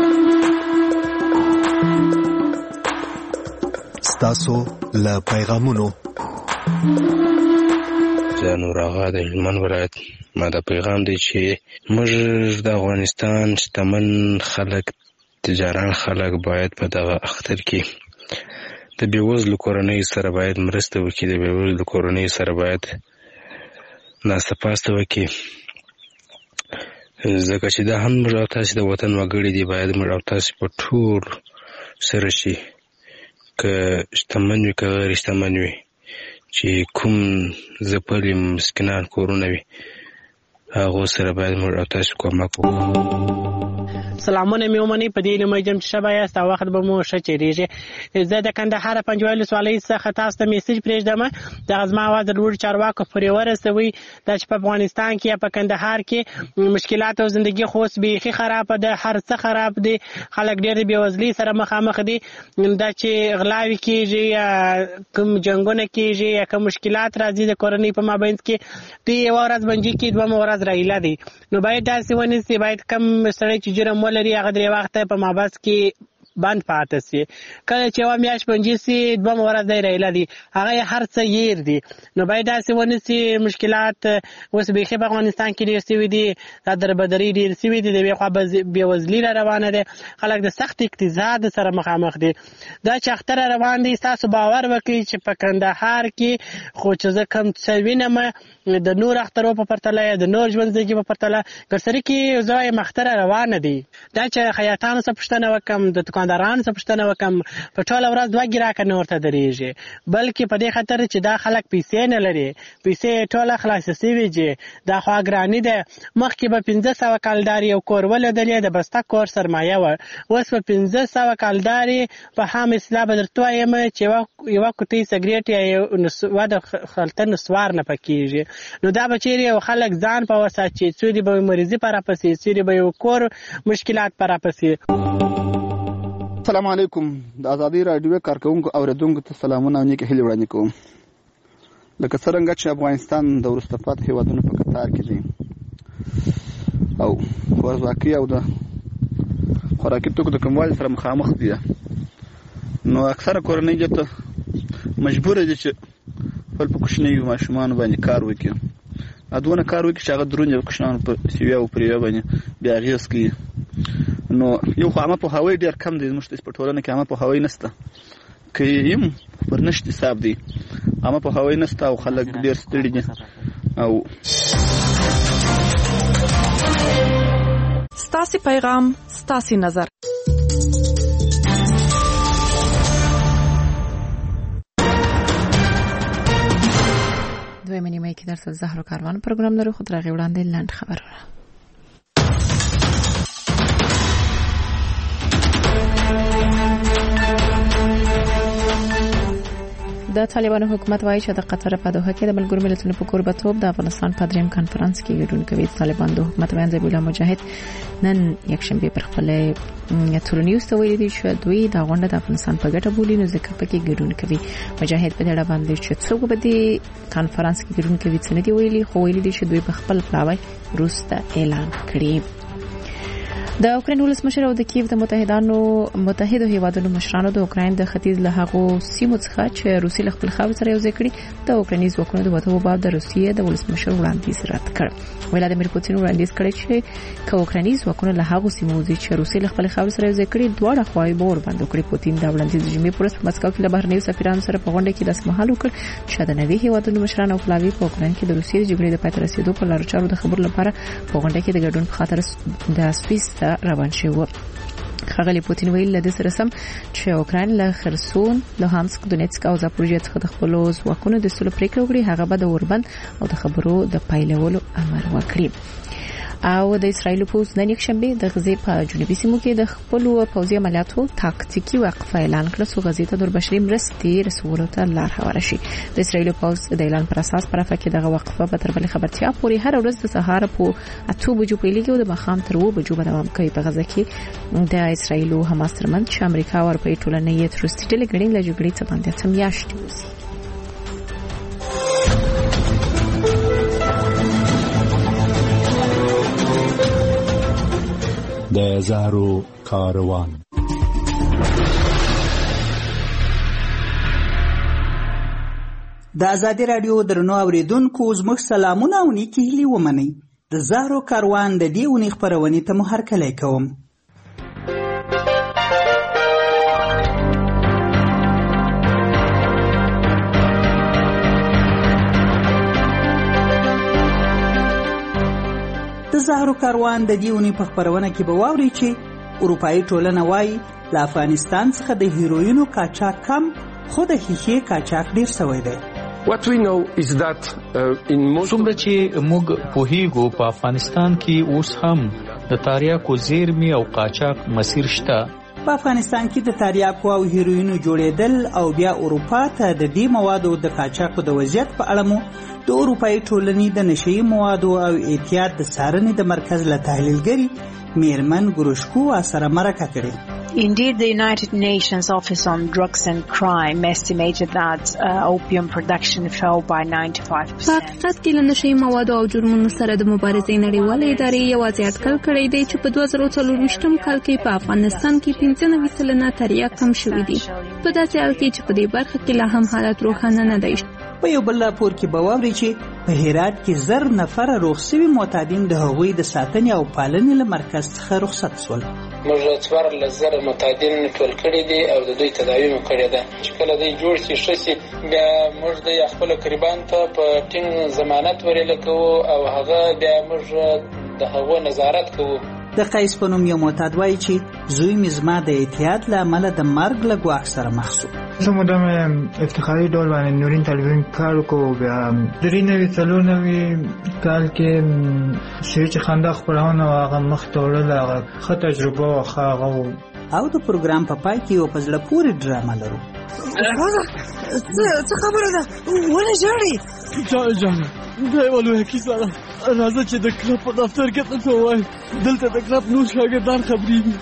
ستاسو له پیغامونو زه نور آغا د هلمند ولایت ما دا پیغام دی چې موږ د افغانستان شتمن خلک تجاران خلک باید په دغه اختر کې د بېوزلو کورنۍ سره باید مرسته وکړي. د بېوزلو کورنۍ سره باید ناسته پاسته وکړي ځکه چې دا هم موږ او تاسې د وطن وګړي دي. باید موږ او تاسې په ټول سره شي که شتمن وي که غیر شتمن وي چې کوم ځپلي مسکینان کورونه وي هغو سره باید موږ او تاسو کومک وکړو. سلامونه مې ومنئ په دې هیله یم چې ښه به یاست او وخت به مو ښه تېرېږي. زه د کندهار پنجوایي ولسوالۍ څخه تاسو ته میسج پرېږدم. دغه زما اواز د لوړو چارواکو پورې ورسوئ دا چې په افغانستان کې یا په کندهار کې مشکلات او زندګي خو اوس بیخي خرابه ده. هر څه خراب دي. خلک ډېر د بېوزلۍ سره مخامخ دي. دا چې غلاوې کېږي یا کوم جنګونه کېږي یا کوم مشکلات راځي د کورنۍ په مابینځ کې دوی یوه ورځ بندي کړي دویمه ورځ راهیله دي. نو باید داسې ونیسي. باید کم سړی چې جرم ولري هغه 3 وخته په مابس کې بند پاتې سي. کله چې یوه میاشت بندي سي دویمه ورځ دی راهیله دي. هغه یې هر څه هیر دي. نو باید داسې ونیسي. مشکلات اوس بیخي په افغانستان کې ډېر سوي دي. دا دربدري ډېر سوي دي. د یوې خوا بېوزلي را روانه ده. خلک د سخت اقتصاد سره مخامخ دي. دا چې اختر روان دي ستاسو باور وکړئ چې په کندهار کې خو چې زه کوم څه وینم د نور اخترو په پرتله یا د نور ژوندځګي په پرتله ګرسري کې زه وایم اختر روانه دي. دا چې خیاطانو څه پوښتنه وکړم د دکاندارانو څه پوښتنه وکړم په ټوله ورځ 2 ګراکه نه ورته درېږي. بلکې په دې خاطر چې دا خلک پیسې نه لري. پیسې ټوله خلاصې سوي دي. دا خو ګراني ده. مخکې به 1500 کالدار یو کور ولېدلې د بسته کور سرمایه وه. اوس په 1500 کالدار په هم اصلاح به درته وایم چې یوه کوټۍ سګرېټ یا یوه د خلطه نسوار نه پکېږي. نو دا به چیرې یو خلک ځان په وساتي. څو دې به مریضي په راپسې څو دې به یو کور مشکلات په راپسې. السلام علیکم. د ازادي راډیو کارکونکو اوریدونکو ته سلامونه او نیکې هیلې وړاندې کوم. لکه څرنګه چې افغانستان د وروسته پاتې هېوادونو په کتار کې دی او خوارځواکي او د خوراکي توکو د کموالي سره مخامخ دي، نو اکثره کورنۍ دلته مجبوره دي چې خپل په کوچنیو ماشومانو باندې کار وکړي. دونه کار وکړي چې هغه دروند یو کوچنیانو په سیویا او پر یوه باندې بیا اغېز کوي. نو یو خو عامه پوهاوی ډېر کم دی. زموږ په ټولنه کې عامه پوهاوی نشته. که یم پر نشت حساب دی. عامه پوهاوی نشته او خلک ډېر ستړي دي. او ستاسې پیغام ستاسې نظر. دویمه نیمه کې درته زهر کاروان پروګرام لرو، خو تر هغې وړاندې لنډ خبرونه. د طالبانو حکومت وایي چې د قطر په دوحه کې د ملګرو ملتونو په کوربه‌توب د افغانستان په دریم کانفرنس کې ګډون کوي. طالبان د حکومت ویاند ذبیح الله مجاهد نن یکشنبه پر خپل تورنیوز ته ویلي چې دوی د غونډه د افغانستان په ګټه بولي، نو ځکه پکې ګډون کوي. مجاهد په دې اړه باندې چې څوک به د کانفرنس کې ګډون کوي څه نه دی ویلي، خو ویلي دي چې دوی په خپل پلاوی روسته اعلان کړی. د اوکراین ولسمشر او د کیف د متحدو هیوادونو مشرانو د اوکراین د ختیځ له هغو سیمو څخه چې روسي له خپل خاور سره یوځای کړي د اوکرایني ځواکونو د وټو باب د روسیې د ولسمشر وړاندیز رد کړ. ولادیمیر پوتین وړاندیز کړی چې که اوکرایني ځواکونه له هغو سیمو ځي چې روسي له خپل خاور سره یوځای کړي دواړه خواوې به ورباندې وکړي. پوتین دا وړاندیز د جمعې په ورځ په مسکو کې له بهرنیو سفیرانو سره په غونډه کې داسې مهال وکړ چې د نوي هیوادونو مشران او پلاوي په اوکراین کې د روسیې د جګړې د پای ته رسیدو په لارو چارو د خبرو لپاره په غونډه کې د ګډون په خاطر د سویس ته روان شوی. ښاغلی پوتین ویل له دې سره سم چې اوکراین له خرسون، لوهانسک، دونیتسک او زاپوریژیا څخه د خپل ځواکونو د سولې پریکړه وکړي، هغه به د اوربند او د خبرو د پایلولو امر وکړي. او د اسرایل پوز نن یکشنبه د غزې په جنوبي سیمو کې د خپل پوځي عملیاتو تاکتیکي وقفه اعلان کړه څو غزې ته د بشري مرستې رسولو ته لار هواره شي. د اسرایل پوز د اعلان پر اساس پر افغان کې دغه وقفه به تر بلې خبرتیا پورې هر ورځ د سهار په 8 بجو پیلېږي او د ماښام تر 2 بجو به دوام کوي. په غزه کې د اسرایل او حماس ترمنځ چې امریکا او اروپایي ټولنې یې تروریستي ډلې ګڼي له جګړې څخه باندې څه میاشتې وځي. د زهرو کاروان. د ازادي رادیو درنو اوریدونکو زموږ سلامونه او نیکی هیلې ومنئ. د زهرو کاروان د دې اونۍ خپرونې ته مو هرکلی کوم. د زهرو کاروان د دې اونۍ په خپرونه کې به واورئ چې اروپایي ټولنه وایي له افغانستان څخه د هیروینو قاچاق کم، خو د ښیښې قاچاق ډیر شوی دی. څومره چې موږ پوهیږو په افغانستان کې اوس هم د تریاکو زیرمې او قاچاق مسیر شته. په افغانستان کې د تریاکو او هیروینو جوړېدل او بیا اروپا ته د دې موادو د قاچاقو د وضعیت په اړه مو د اروپایي ټولنې د نشهیي موادو او احتیاط د څارنې د مرکز له تحلیلګرې میرمن ګروشکو سره مرکه کړې. Indeed, the United Nations Office on Drugs and Crime estimated that opium production fell by 95%. په حقیقت کې له نشهیي موادو او جرمونو سره د مبارزې نړیوالې ادارې یوازې اټکل کړی دی چې په 2024 کال کې په افغانستان کې 95% تریاک کم شوي دي. په داسې حال کې چې په دې برخه کې لا هم حالت روښانه نه دی. په یو بل راپور کې به واورئ چې په هرات کې 1000 نفره روغ شوي معتادین د هغوی د ساتنې او پالنې له مرکز څخه رخصت شول. موږ 14,000 معتادین ټول کړي دي او د دوی تداوی مو کړې ده. چې کله دوی جوړ شي ښه شي بیا موږ د خپل قربان ته په ټینګ ضمانت ورېله کوو او هغه بیا موږ د هغو نظارت کوو. د قیس په نوم یو معتاد وایي چې زوی مې زما د اعتیاد له امله د مرګ له ګواښ سره مخ شو. زه مدام افتخاري ډول باندې نورین تلویزیون کار وکړو. بیا 93 کال کې چې خندا خپرونه هغه مخ ته وړله، هغه ښه تجربه وه. او د پروګرام په پای کې یو په زړه پورې ډرامه لرو. څه خبره ده؟ ولې ژاړې؟ جان دا یوه لویه کیسه ده. راځه چې د کلب په دفتر کې درته ووایم. دلته د کلب نور شاګردان خبرېږي.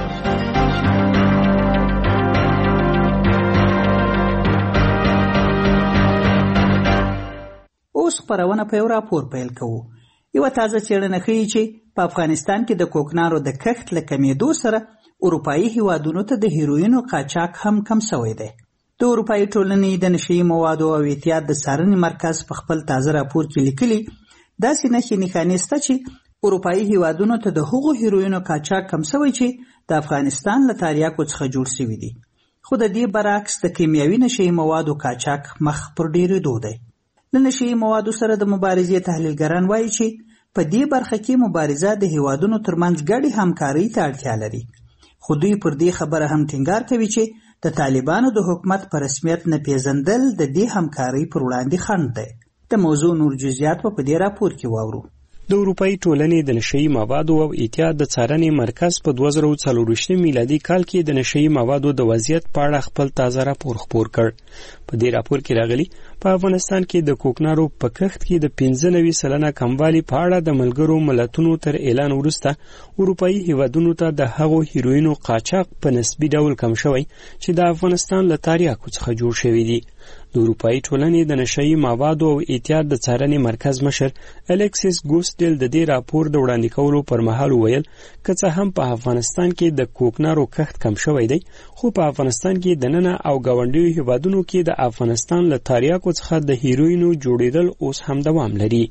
اوس خپرونه په یو راپور پیل کوو. یوه تازه څېړنه ښیي چې په افغانستان کې د کوکنارو د کښت له کمېدو سره اروپایي هیوادونو ته د هیروینو قاچاق هم کم شوی دی. د اروپایي ټولنې د نشهیي موادو او احتیاط د څارنې مرکز په خپل تازه راپور کې لیکلي داسې نښې نښانې شته چې اروپایي هیوادونو ته د هغو هیروینو قاچاق کم شوی چې د افغانستان له تریاکو څخه جوړ شوي دي. خو د دې برعکس د کیمیاوي نشهیي موادو قاچاق مخ پر ډېرېدو دی. له نشهیي موادو سره د مبارزې تحلیلګران وایي چې په دې برخه کې مبارزه د هیوادونو ترمنځ ګډې همکارۍ ته اړتیا لري. خو دوی پر دې خبره هم ټینګار کوي چې د طالبانو د حکومت په رسمیت نه پیژندل د دې همکارۍ پر وړاندې خنډ دی. د موضوع نور جزئیات په دې راپور کې واورو. د اروپאי ټولنې د نشئی موادو او احتیاط د څارنې مرکز په 2024 میلادي کال کې د نشئی موادو د وضعیت په اړه خپل تازه راپور خپور کړ. په دې راپور کې راغلي په افغانستان کې د کوکنارو په کښت کې د 95% کموالی په اړه د ملګرو ملتونو تر اعلان وروسته اروپאי هیوادونو ته د هغو هیروینو قاچاق په نسبي ډول کم شوی چې د افغانستان له تاریاکو څخه جوړ شوی دی. د اروپאי ټولنې د نشئی موادو او احتیاط د څارنې مرکز مشر الکسیس ګوسټل د دې راپور د وړاندې کولو پر مهال ویل که څه هم په افغانستان کې د کوکنارو کښت کم شوی دی خو په افغانستان کې د ننه او ګاونډیو هیوادونو کې د افغانستان له تاریاکو څخه د هیروینو جوړیدل اوس هم دوام لري.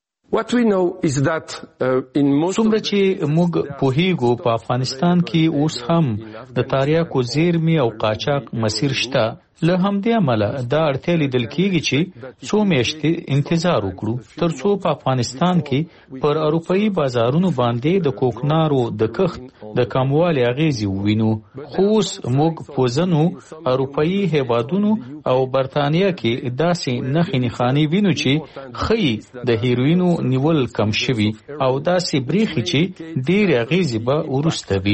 څومره چې موږ پوهیږو په افغانستان کې اوس هم د تاریاکو زیرمې او قاچاق مسیر شته. له همدې امله دا اړتیا لیدل کېږي چې څو میاشتې انتظار وکړو تر څو په افغانستان کې پر اروپאי بازارونو باندې د کوکنارو د کښت د کموالي اغیزې ووینو. خو اوس موږ په ځینو اروپאי هیوادونو او برتانیا کې داسې نښې نښانې وینو چې ښیي د هیروینو نیول کم شوي او داسې بریښي چې ډېرې اغیزې به وروسته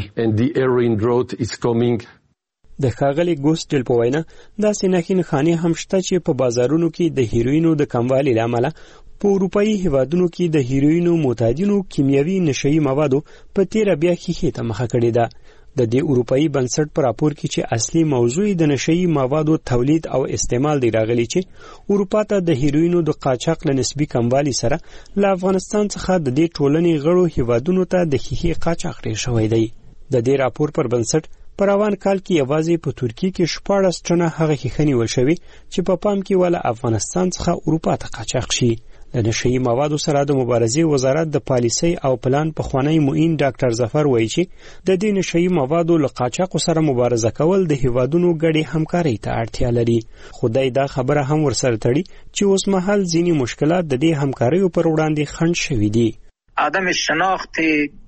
وي. د ښاغلي ګوسټل په وینا داسې نښې نښانې هم شته چې په بازارونو کې د هیروینو د کموالي له امله په اروپאי هیوادونو کې د هیروینو معتادینو کیمیاوي نشئی موادو په تیره بیا ښیښې ته مخه کړې ده. د دې اروپאי بنسټ په راپور کې چې اصلي موضوع د نشئی موادو تولید او استعمال دی راغلی چې اروپا ته د هیروینو د قاچاق له نسبي کموالي سره له افغانستان څخه د دې ټولنې غړو هیوادونو ته د ښیښې قاچاق ډېر شوی دی. د دې راپور پر بنسټ په روان کال کې یوازې په ترکیه کې 14 ټنه هغه ښیښه نیول شوې چې په پام کې ولا افغانستان څخه اروپا ته قاچاق شي. د نشئی موادو سره د مبارزې وزارت د پالیسۍ او پلان پخوانی معین ډاکټر ظفر وایي چې د دې نشئی موادو له قاچاق سره مبارزه کول د هیوادونو ګډې همکارۍ ته اړتیا لري. خدای دا خبره هم ورسره تړي چې اوس مهال ځینې مشکلات د دې همکاریو پر وړاندې خنډ شوي دي. عدم شناخت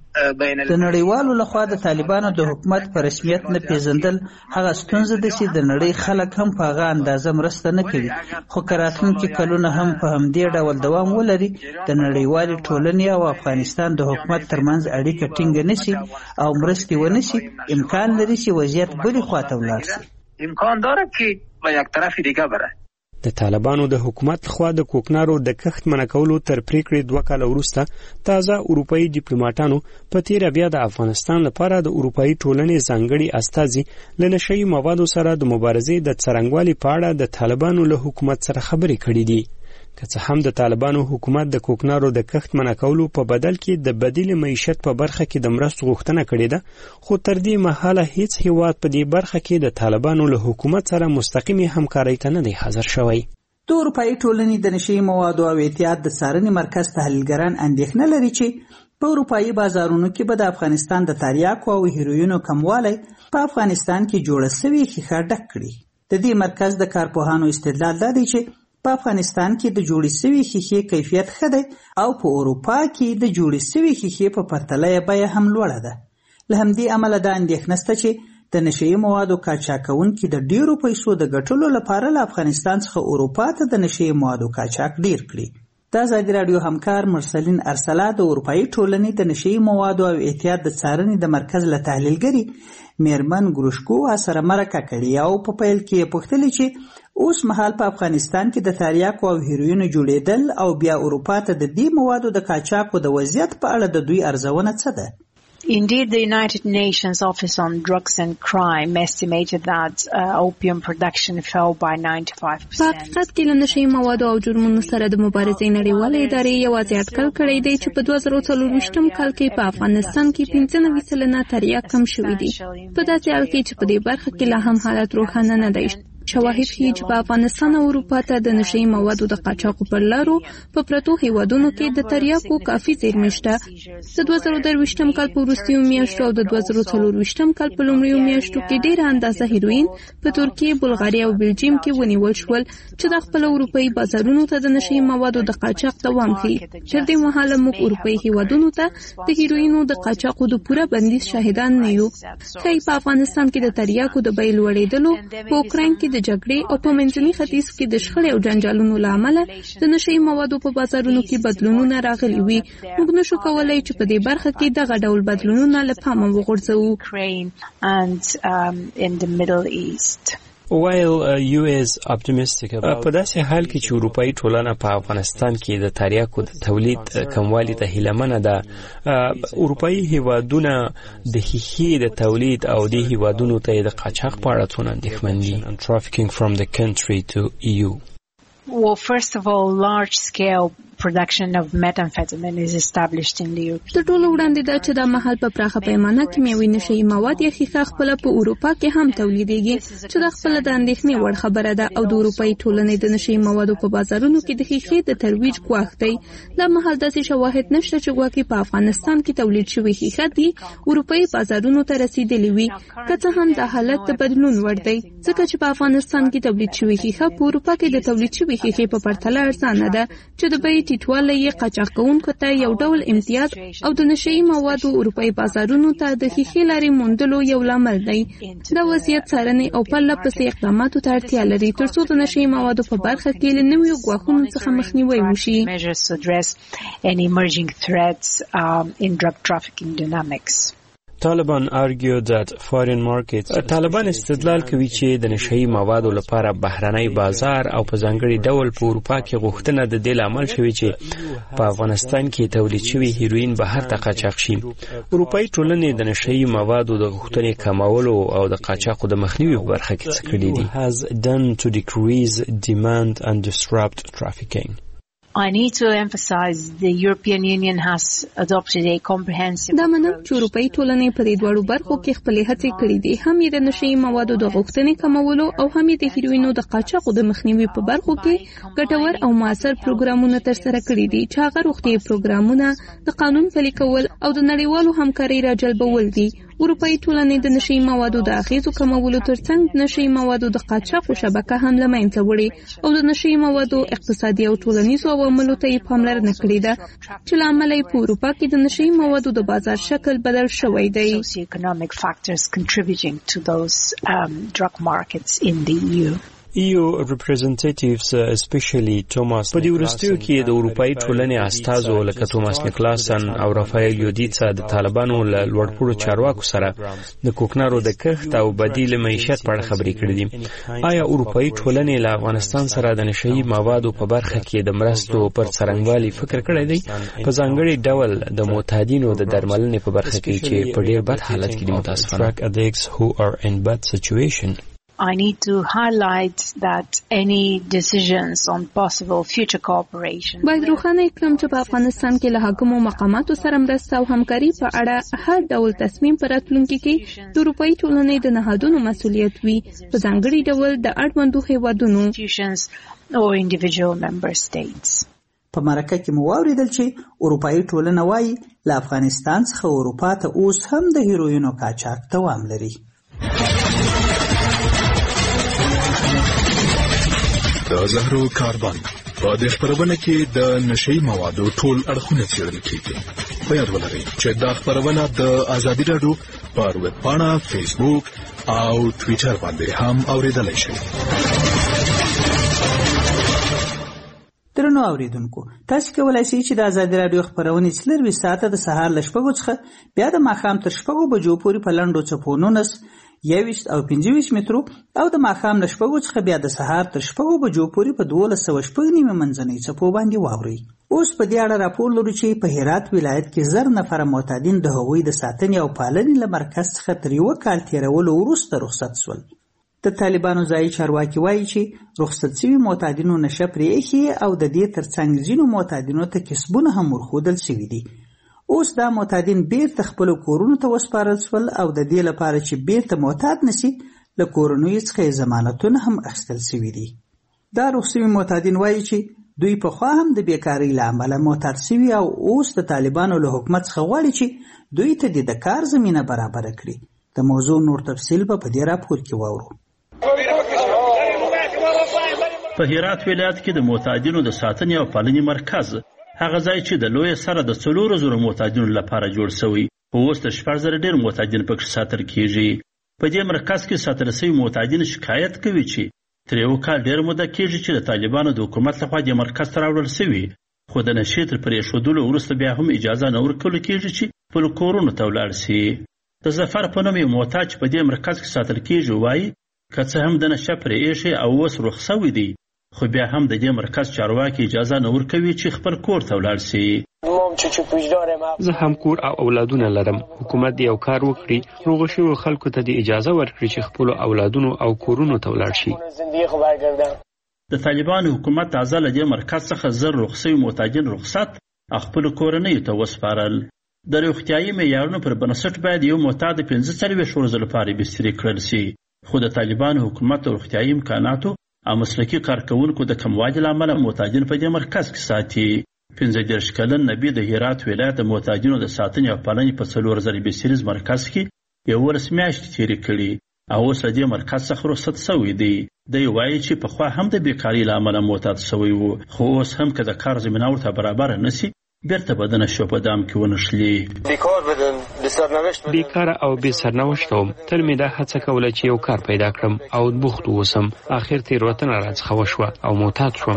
د نړیوالو لخوا د طالبانو د حکومت په رسمیت نه پیژندل هغه ستونزه ده چې د نړۍ خلک هم په هغه اندازه مرسته نه کوي. خو که راتلونکي کلونه هم په همدې ډول دوام ولري د نړیوالې ټولنې او افغانستان د حکومت ترمنځ اړیکه ټینګه نشي او مرستې ونشي امکان لري چې وضعیت بلې خواته ولاړ شي. امکان داره که به یک طرف دیگه بره. د طالبانو د حکومت لخوا د کوکنارو د کښت منع کولو تر پریکړې 2 کاله وروسته تازه اروپאי ډیپلوماټانو په تیره بیا د افغانستان لپاره د اروپאי ټولنې ځانګړي استازي له نشئی موادو سره د مبارزې د څرنګوالي په اړه د طالبانو له حکومت سره خبرې کړې دي. که څه هم د طالبانو حکومت د کوکنارو د کښت منع کولو په بدل کې د بدیل معیشت په برخه کې د مرستو غوښتنه کړې ده خو تر دې مهاله هیڅ هیواد په دې برخه کې د طالبانو له حکومت سره مستقیمي همکارۍ ته نه دی حاضر شوی. د اروپאי ټولنې د نشئی موادو او احتیاط د څارنې مرکز تحلیلګران اندېښنه لري چې په اروپאי بازارونو کې به د افغانستان د تاریاکو او هیروینو کموالی په افغانستان کې جوړه شوې ښیښه ډک کړي. د دې مرکز د کارپوهانو استدلال دا دی چې په افغانستان کې د جوړې شوې ښیښې کیفیت ښه دی او په اروپا کې د جوړې شوې ښیښې په پرتله یې بیه هم لوړه ده. له همدې امله دا اندېښنه شته چې د نشئی موادو قاچاقونکي د ډیرو پیسو د ګټلو لپاره له افغانستان څخه اروپا ته د نشئی موادو قاچاق ډیر کړي. د ازادي راډیو همکار مرسلین ارسلا د اروپאי ټولنې د نشئی موادو او احتیاط د څارنې د مرکز له تحلیلګري میرمن ګروشکو سره مرکه کړې او په پیل کې پوښتنه چې اوس مهال په افغانستان کې د تاریاکو او هیروینو جوړېدل او بیا اروپا ته د دې موادو د قاچاقو د وضعیت په اړه د دوی ارزونه څه ده؟ Indeed, the United Nations Office on Drugs and Crime estimated that opium production fell by 95%. په حقیقت کې له نشئی موادو او جرمونو سره د مبارزې نړیوالې ادارې یوازې اټکل کړی دی چې په 2024 کال کې په افغانستان کې 95% تریاک کم شوي دي. په داسې حال کې چې په دې برخه کې لا هم حالت روښانه نه دی. شواهد ښیي چې په افغانستان او اروپا ته د نشئی موادو د قاچاقو پر لارو په پرتو هیوادونو کې د تریاکو کافي زیرمې شته. د 2023 کال په وروستیو میاشتو او د 2024 کال په لومړیو میاشتو کې ډېره اندازه هیروین په ترکیه، بلغاریا او بلجیم کې ونیول شول چې د خپل اروپאי بازارونو ته د نشئی موادو د قاچاق دوام ښیي. تر دې مهاله موږ اروپאי هیوادونو ته د هیروینو د قاچاقو د پوره بندیز شاهدان نه یو. ښایي په افغانستان کې د تریاکو د بیې لوړېدلو، په اوکراین کې د د جګړې او په منځني ختیځ کې د شخړې او جنجالونو له امله د نشهیي موادو په بازارونو کې بدلونونه راغلي وي. موږ نشو کولی چې په دې برخه کې دغه ډول بدلونونه له پامه وغورځوو. په داسې حال کې چې اروپایي ټولنه په افغانستان کې د تریاکو د تولید کموالي ته هیلهمنه ده، اروپایي هیوادونه د ښیښې د تولید او د هیوادونو ته د قاچاق په اړه څونه اندېښمن دي؟ Well, first of all, large-scale production of methamphetamine is established in the Europe. د ټولو وړاندې دا چې دا مهال په پراخه پیمانه کیمیاوي نشهیي مواد یا ښیښه خپله په اروپا کې هم تولیدېږي، چې دا خپله د اندېښنې وړ خبره ده او د اروپایي ټولنې د نشهیي موادو په بازارونو کې د ښیښې د ترویج ګواښ دی. دا مهال داسې شواهد نشته چې ګواکې په افغانستان کې تولید شوې ښیښه دي اروپایي بازارونو ته رسیدلې وي، که څه هم دا حالت د بدلون وړ دی، ځکه چې په افغانستان کې تولید شوې ښیښه په اروپا کې د تولید شوې ښیښې په پرتله ارزانه ده، چې د بیې ټیټوالی یې قاچاق کوونکو ته یو ډول امتیاز او د نشهیي موادو اروپایي بازارونو ته د ښیښې لارې موندلو یو لامل دی. دا وضعیت څارنې او پرله پسې اقداماتو ته اړتیا لري ترڅو د نشهیي موادو په برخه کې له نویو ګواښونو څخه مخنیوی وشي. طالبان استدلال کوي چې د نشهیي موادو لپاره بهرنی بازار او په ځانګړي ډول په اروپا کې غوښتنه د دې لامل شوی چې په افغانستان کې تولید شوی هیروین بهر ته قاچاق شي. اروپایي ټولنې د نشهیي موادو د غوښتنې کمولو او د قاچاقو د مخنیوي په برخه کې څه کړي دي؟ I need to emphasize the European Union has adopted a comprehensive. دا منم چې اروپایي ټولنې په دې دواړو برخو کې خپلې هڅې کړې دي، هم یې د نشهیي موادو د غوښتنې کمولو او هم یې د هیروینو د قاچاقو د مخنیوي په برخو کې ګټور او موثر پروګرامونه ترسره کړي دي، چې هغه روغتیايي پروګرامونه، د قانون پلي کول او د نړیوالو همکارۍ راجلبول دي. اروپایي ټولنې د نشهیي موادو د اغیزو کمولو ترڅنګ د نشهیي موادو د قاچاقو شبکه هم له منځه وړې او د نشهیي موادو اقتصادي او ټولنیزو عواملو ته یې پاملرنه کړې ده، چې له امله یې په اروپا کې د نشهیي موادو د بازار شکل بدل شوی دی. EU representatives especially Thomas په دې وروستیو کې د اروپایي ټولنې استازو لکه توماس نیکلاسن او رافایل یودیتسا د طالبانو له لوړپوړو چارواکو سره د کوکنارو د کښت او بدیل معیشت په اړه خبرې کړې دي. آیا اروپایي ټولنې له افغانستان سره د نشهیي موادو په برخه کې د مرستو پر څرنګوالي فکر کړی دی، په ځانګړي ډول د معتادینو د درملنې په برخه کې چې په ډیر بد حالت کې دي متاسفانه؟ I need to highlight that any decisions on possible future cooperation باید روښانه کړم چې په افغانستان کې له حاکمو مقاماتو سره مرسته او همکاري په اړه هر ډول تصمیم په راتلونکي کې د اروپایي ټولنې د نهادونو مسؤلیت وي، په ځانګړي ډول د اړوندو هیوادونو or individual member states. په مرکه کې مو واوریدل چې اروپایي ټولنه وايي له افغانستان څخه اروپا ته اوس هم د هیروینو قاچاق دوام لري. د زهرو کاربن په دې خبرونه کې د نشهیي موادو ټول اړخونه څېړل کېږي. په یاد ولرئ چې دا خبرونه د ازادي راډیو پر ویب پاڼه، فیسبوک او ټویټر باندې هم اوریدلای شئ. درنو اوریدونکو، تاسو کولای شئ چې د ازادي راډیو خبرونه 24 ساعته د سهار له 6 څخه بیا د ماښام تر 6 بجو پورې په لنډو څپو 19 21 او 25 مترو او د ماښام له 6 څخه بیا د سهار تر 6 بجو پورې په 1290 منځنۍ څپو باندې واورئ. اوس په دې اړه راپور لرو چې په هرات ولایت کې 1000 نفره معتادین د هغوی د ساتنې او پالنې له مرکز څخه تر یو کال تیرولو وروسته رخصت شول. د طالبانو ځایي چارواکي وایي چې رخصت شوي معتادینو نشه پرې ایښې او د دې ترڅنګ ځینو معتادینو ته کسبونه هم ورښودل شوي دي. اوس دا معتادین بیرته خپلو کورونو ته وسپارل شول او د دې لپاره چې بیرته معتاد نشي له کورنیو څخه یې ضمانتونه هم اخیستل شوي دي. دا رخصوي معتادین وایي چې دوی پخوا هم د بیکارۍ له امله معتاد شوي او اوس د طالبانو له حکومت څخه غواړي چې دوی ته د کار زمینه برابره کړي. د موضوع نور تفصیل په دې راپور کې واورو. په هرات ولایت کې د معتادینو د ساتنې او پالنې مرکز هغه ځای چې د لوی سره د 400 معتادینو لپاره جوړ شوی، اوس د 4000 ډیر معتادین پکې ساتل کیږي. په دې مرکز کې ساتل شوي معتادین شکایت کوي چې تر یو کال ډېر موده کېږي چې د طالبانو د حکومت لخوا د مرکز ته راوړل سوي، خو د نشې تر پرېښودلو وروسته بیا هم اجازه نه ورکول کېږي چې خپلو کورونو ته ولاړ سي. د ظفر په نوم یو محتاج چې په دې مرکز کې ساتل کېږي وایي که څه هم د نشه پرې ایښی او اوس روغ سوی دی، خو بیا هم د دې مرکز چارواکي اجازه نه ورکوي چې خپل کور ته ولاړ سي. زه هم کور او اولادونه لرم. حکومت یو کار وکړي، روغ شویو خلکو ته د اجازه ورکړي چې خپلو اولادونو او کورونو ته ولاړ شي. د طالبانو حکومت تازه له دې مرکز څخه زر روغ سوي محتاجین رخصت او خپلو کورنیو ته وسپارل. د روغتیایي معیارونو پر بنسټ باید یو معتاد 45 ورځو لپاره بسترې کړل سي، خو د طالبانو حکومت د روغتیایي امکاناتو او مسلکي کارکوونکو د کموالي له امله محتاجین په دې مرکز کې ساتي. 15 کلن نبی د هرات ولایت د محتاجینو د ساتنې او پالنې په 4000 بستریز مرکز کې 11 میاشتې تېرې کړي او اوس له دې مرکز څخه رخصت سوی دی. دی وایي چې پخوا هم د بیکارۍ له امله معتاد سوی و، خو اوس هم که د کار زمینه ورته برابره نه سي بیرته به د نشو په دام کې ونښلي. بیکاره او بې سرنوشته وم. تل مې دا هڅه کوله چې یو کار پیدا کړم او بوخت اوسم. اخر تېروتنه راڅخه وشوه او معتاد شوم.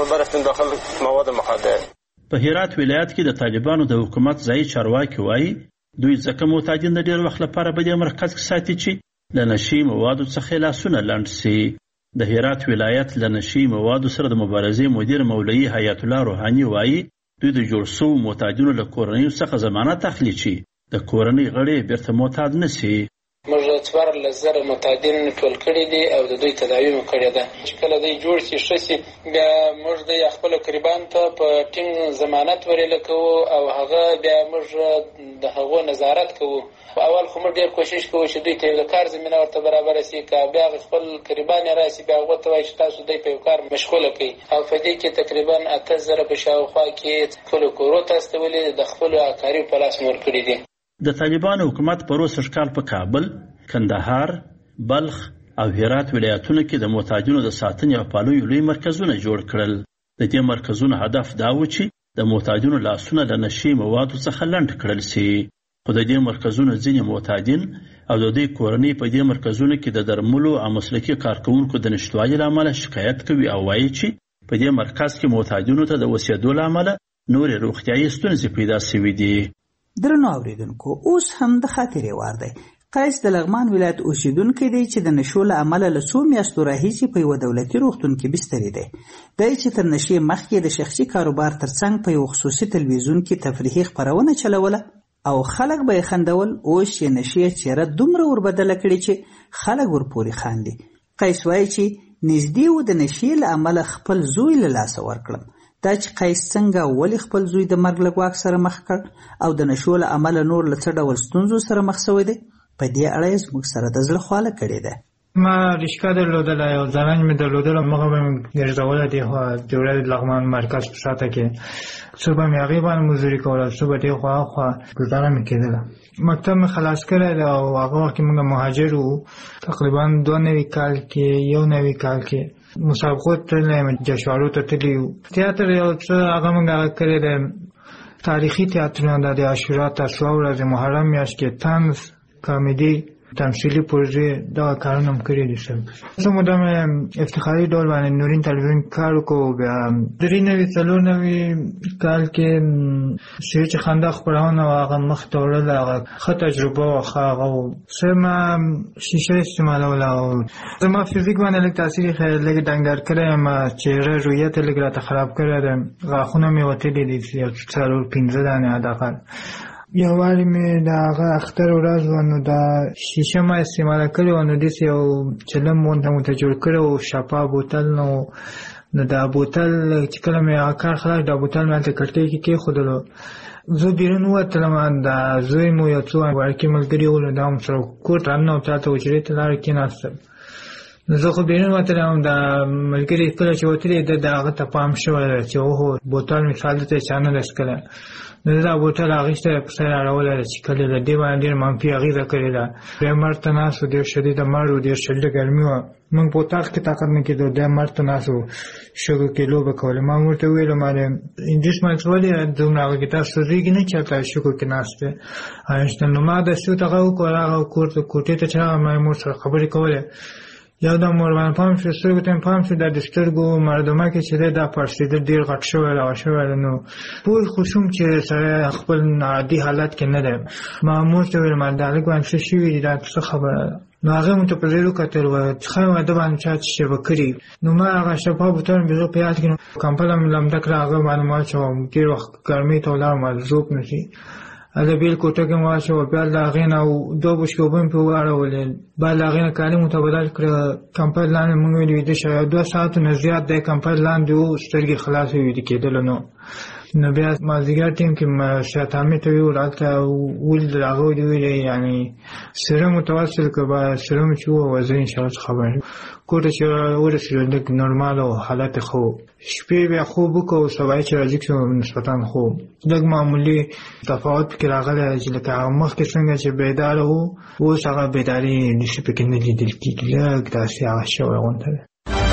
په هرات ولایت کې د طالبانو د حکومت ځایي چارواکي وایي دوی ځکه معتادین د ډېر وخت لپاره په دې مرکز کې ساتي چې له نشي موادو څخه لاسونه لنډ سي. د هرات ولایت له نشي موادو سره د مبارزې مدیر مولوي حیات الله روحاني وایي دوی د جوړ سوو معتادینو له کورنیو څخه ضمانت اخلي چې د کورنۍ غړي بیرته معتاد نه سي. موږ 14,000 معتادین ټول کړي دي او د دوی تداوی مو کړې ده چې کله دوی جوړ شي ښه شي بیا موږ د خپل قربان ته په ټینګ ضمانت ورېله کوو او هغه بیا موږ د هغو نظارت کوو. اول خو موږ ډېر کوشش کوو چې دوی ته د کار زمینه ورته برابره سي، که بیا خپل قربان یې راسي بیا هغو ته وایي چې تاسو دوی په یو کار مشغوله کړئ او په دې کې تقریبا 8,000 په شاوخوا کې خپلو کورو ته استولي د خپلو کاریو په لاس مور کړي دي. د طالبانو حکومت په روسر کال په کابل، کندهار، بلخ او هرات ولایتونو کې د معتادینو د ساتنې او پالنې لوی مرکزونه جوړ کړل. د دې مرکزونو هدف دا و چې د معتادینو لاسونه له نشي موادو څخه لنډ کړل سي. خو د دې مرکزونو ځینې معتادین او د دوی کورنۍ په دې مرکزونو کې د درملو او مسلکي کارکوونکو د نشتوالي له امله شکایت کوي او وایي چې په دې مرکز کې معتادینو ته د اوسېدو له امله نورې روغتیایي ستونزې پیدا سوي دي. درنو اوریدونکو، اوس هم د خاطرې وار دی. قیس د لغمان ولایت اوسیدونکی دی چې د نشو له امله له څو میاشتو راهیسې په یوه دولتي روغتون کې بسترې دی. دی چې تر نشې مخکې د شخصي کاروبار ترڅنګ په یو خصوصي تلویزیون کې تفریحي خپرونه چلوله او خلک به یې خندول. اوس چې نشې چیرې دومره وربدله کړې چې خلک ورپورې خاندي. قیس وایي چې نږدې و د نشې له امله خپل زوی له لاسه ورکړم. دا چې قیس څنګه ولې خپل زوی د مرګ له ګواښ سره مخ کړ او د نشو له امله نور له څه ډول ستونزو سره مخ شوی دی، په دې اړه یې زموږ سره د زړه خواله کړې ده. ما رشکه درلودله، یو زرنج مې درلودله، مغه به مې ګرځوله دې خوا د ولایت لغمان مرکز په شاته کې. څو به مې هغې باندې مزدوري کوله، څو به دې خوا هاخوا ګزاره مې کېدله. مکتب مې خلاص کړی دی او هغه وخت کې موږ مهاجر وو. تقریبا 92 کال کې 91 کال کې مسابقو تللی یم، جشنوارو ته تللی یو. تیاتر یو څه هغه موږ هغه کړی دی، تاریخي تیاترونه د عاشورا تاسوعه ورځې محرم میاشت کې طنز، کامیډي، تمثیلي پروژې دغه کارونه هم کړي دي. څه موده مې افتخاري ډول باندې نورین تلویزیون کار وکړو. بیا 93-94 کال کې چې خندا خپرونه وه هغه مخته وړله، هغه ښه تجربه وه. ښه هغه و څه ما شیشه استعمالوله او زما فزیک باندې لږ تاثیر یې لږ ډنګر کړی یم، چهره رویت یې لږ راته خراب کړی دی. غاښونه مې وتلي دي 4-5 دانې حداقل. یو وارې مې د هغه اختر ورځ وه، نو دا شیشه ما استعماله کړې وه، نو داسې یو چلم غونته مو ته جوړ کړی و، شفا بوتل. نو دا بوتل چې کله مې هغه کار خلاص دا بوتل مې هلته کړکۍ کې کېښودلو. زه بیرون ووتلم، دا زوی مو یو څو وړکي ملګري وو، نو دا هم سره کور ته راننوت، هلته حجرې ته لاړه کېناستل. نو زه خو بیرون وتلم، دا ملګري کله چې وتلي ده د هغه ته پام شوی دی چې اوهو بوتل مې فال دلته چا نه ده څکلی. نو دا بوتل اخیستی په سر اړولی ده چې کله له دې باندې ډېر منفي اغېزه کړې ده. دی مړ ته ناست و، ډېر شدیده مړ و، ډېر شدیده ګرمي وه. موږ په اطاق کې طاقت نه کېدو، دی مړ ته ناست و، شګو کې لوبه کولې. ما ورته وویل ما انګلیس ملک ولې دومره هغه کې تاسو سوځېږي نه چې هلته شګو کې ناست دی. نو ما داسې ورته هغه وکړل، هغه کوټې ته چې راغلم ما یې مور سره خبرې کولې یا د موربان پام شو سترګو ته پام شو د سترګو مردمه کې چې دا پړسېدل ډېر غټ شوی راغ شوی نو پوه خو شوم چې سړی خپل عادي حالت کې نه دی. ما مور ته ویل ما دا لږ باندې څه شوي دي دا څه خبره ده. نو هغه مو ته په ځای وکتل ښه واده باندې چا چې به کړي. نو ما هغه شفاف بوتل مې زه په یاد کړم کمپل مې لمده کړه هغه معلومات شوم ډېر وخت ګرمۍ ته ولاړم ذوب نه شي هغه بیل کوټه کې ما شو بیا د هغې نه دوه بشکې اوبه مې پرې واړولې بعد د هغې نه کالي مو تبدل کړه کمپل لاندې مونږ ویل ویده شوی 2 ساعتو نه زیات دی کمپل لاندې و سترګې خلاصې ویده کېدلو نو بیا مازدیګر ټیم کې شیطانمې ته ویل هلته ولیدل هغه ویلې یعنې سرم متوسل که به سرم چې ووه زه انشاءالله څه خبر کور چې ورسېدو لږ نورمال او حالت خو شپې بیا خوب وکړو سبا چې راځي شو نسبتا خوب لږ معمولي تفاوت پکې راغلی چې لکه هغه مخکې څنګه چې بیداره وو اوس هغه بیداري نشي پکې نه لیدل کېږي لږ داسې هغه شوی غونته دی.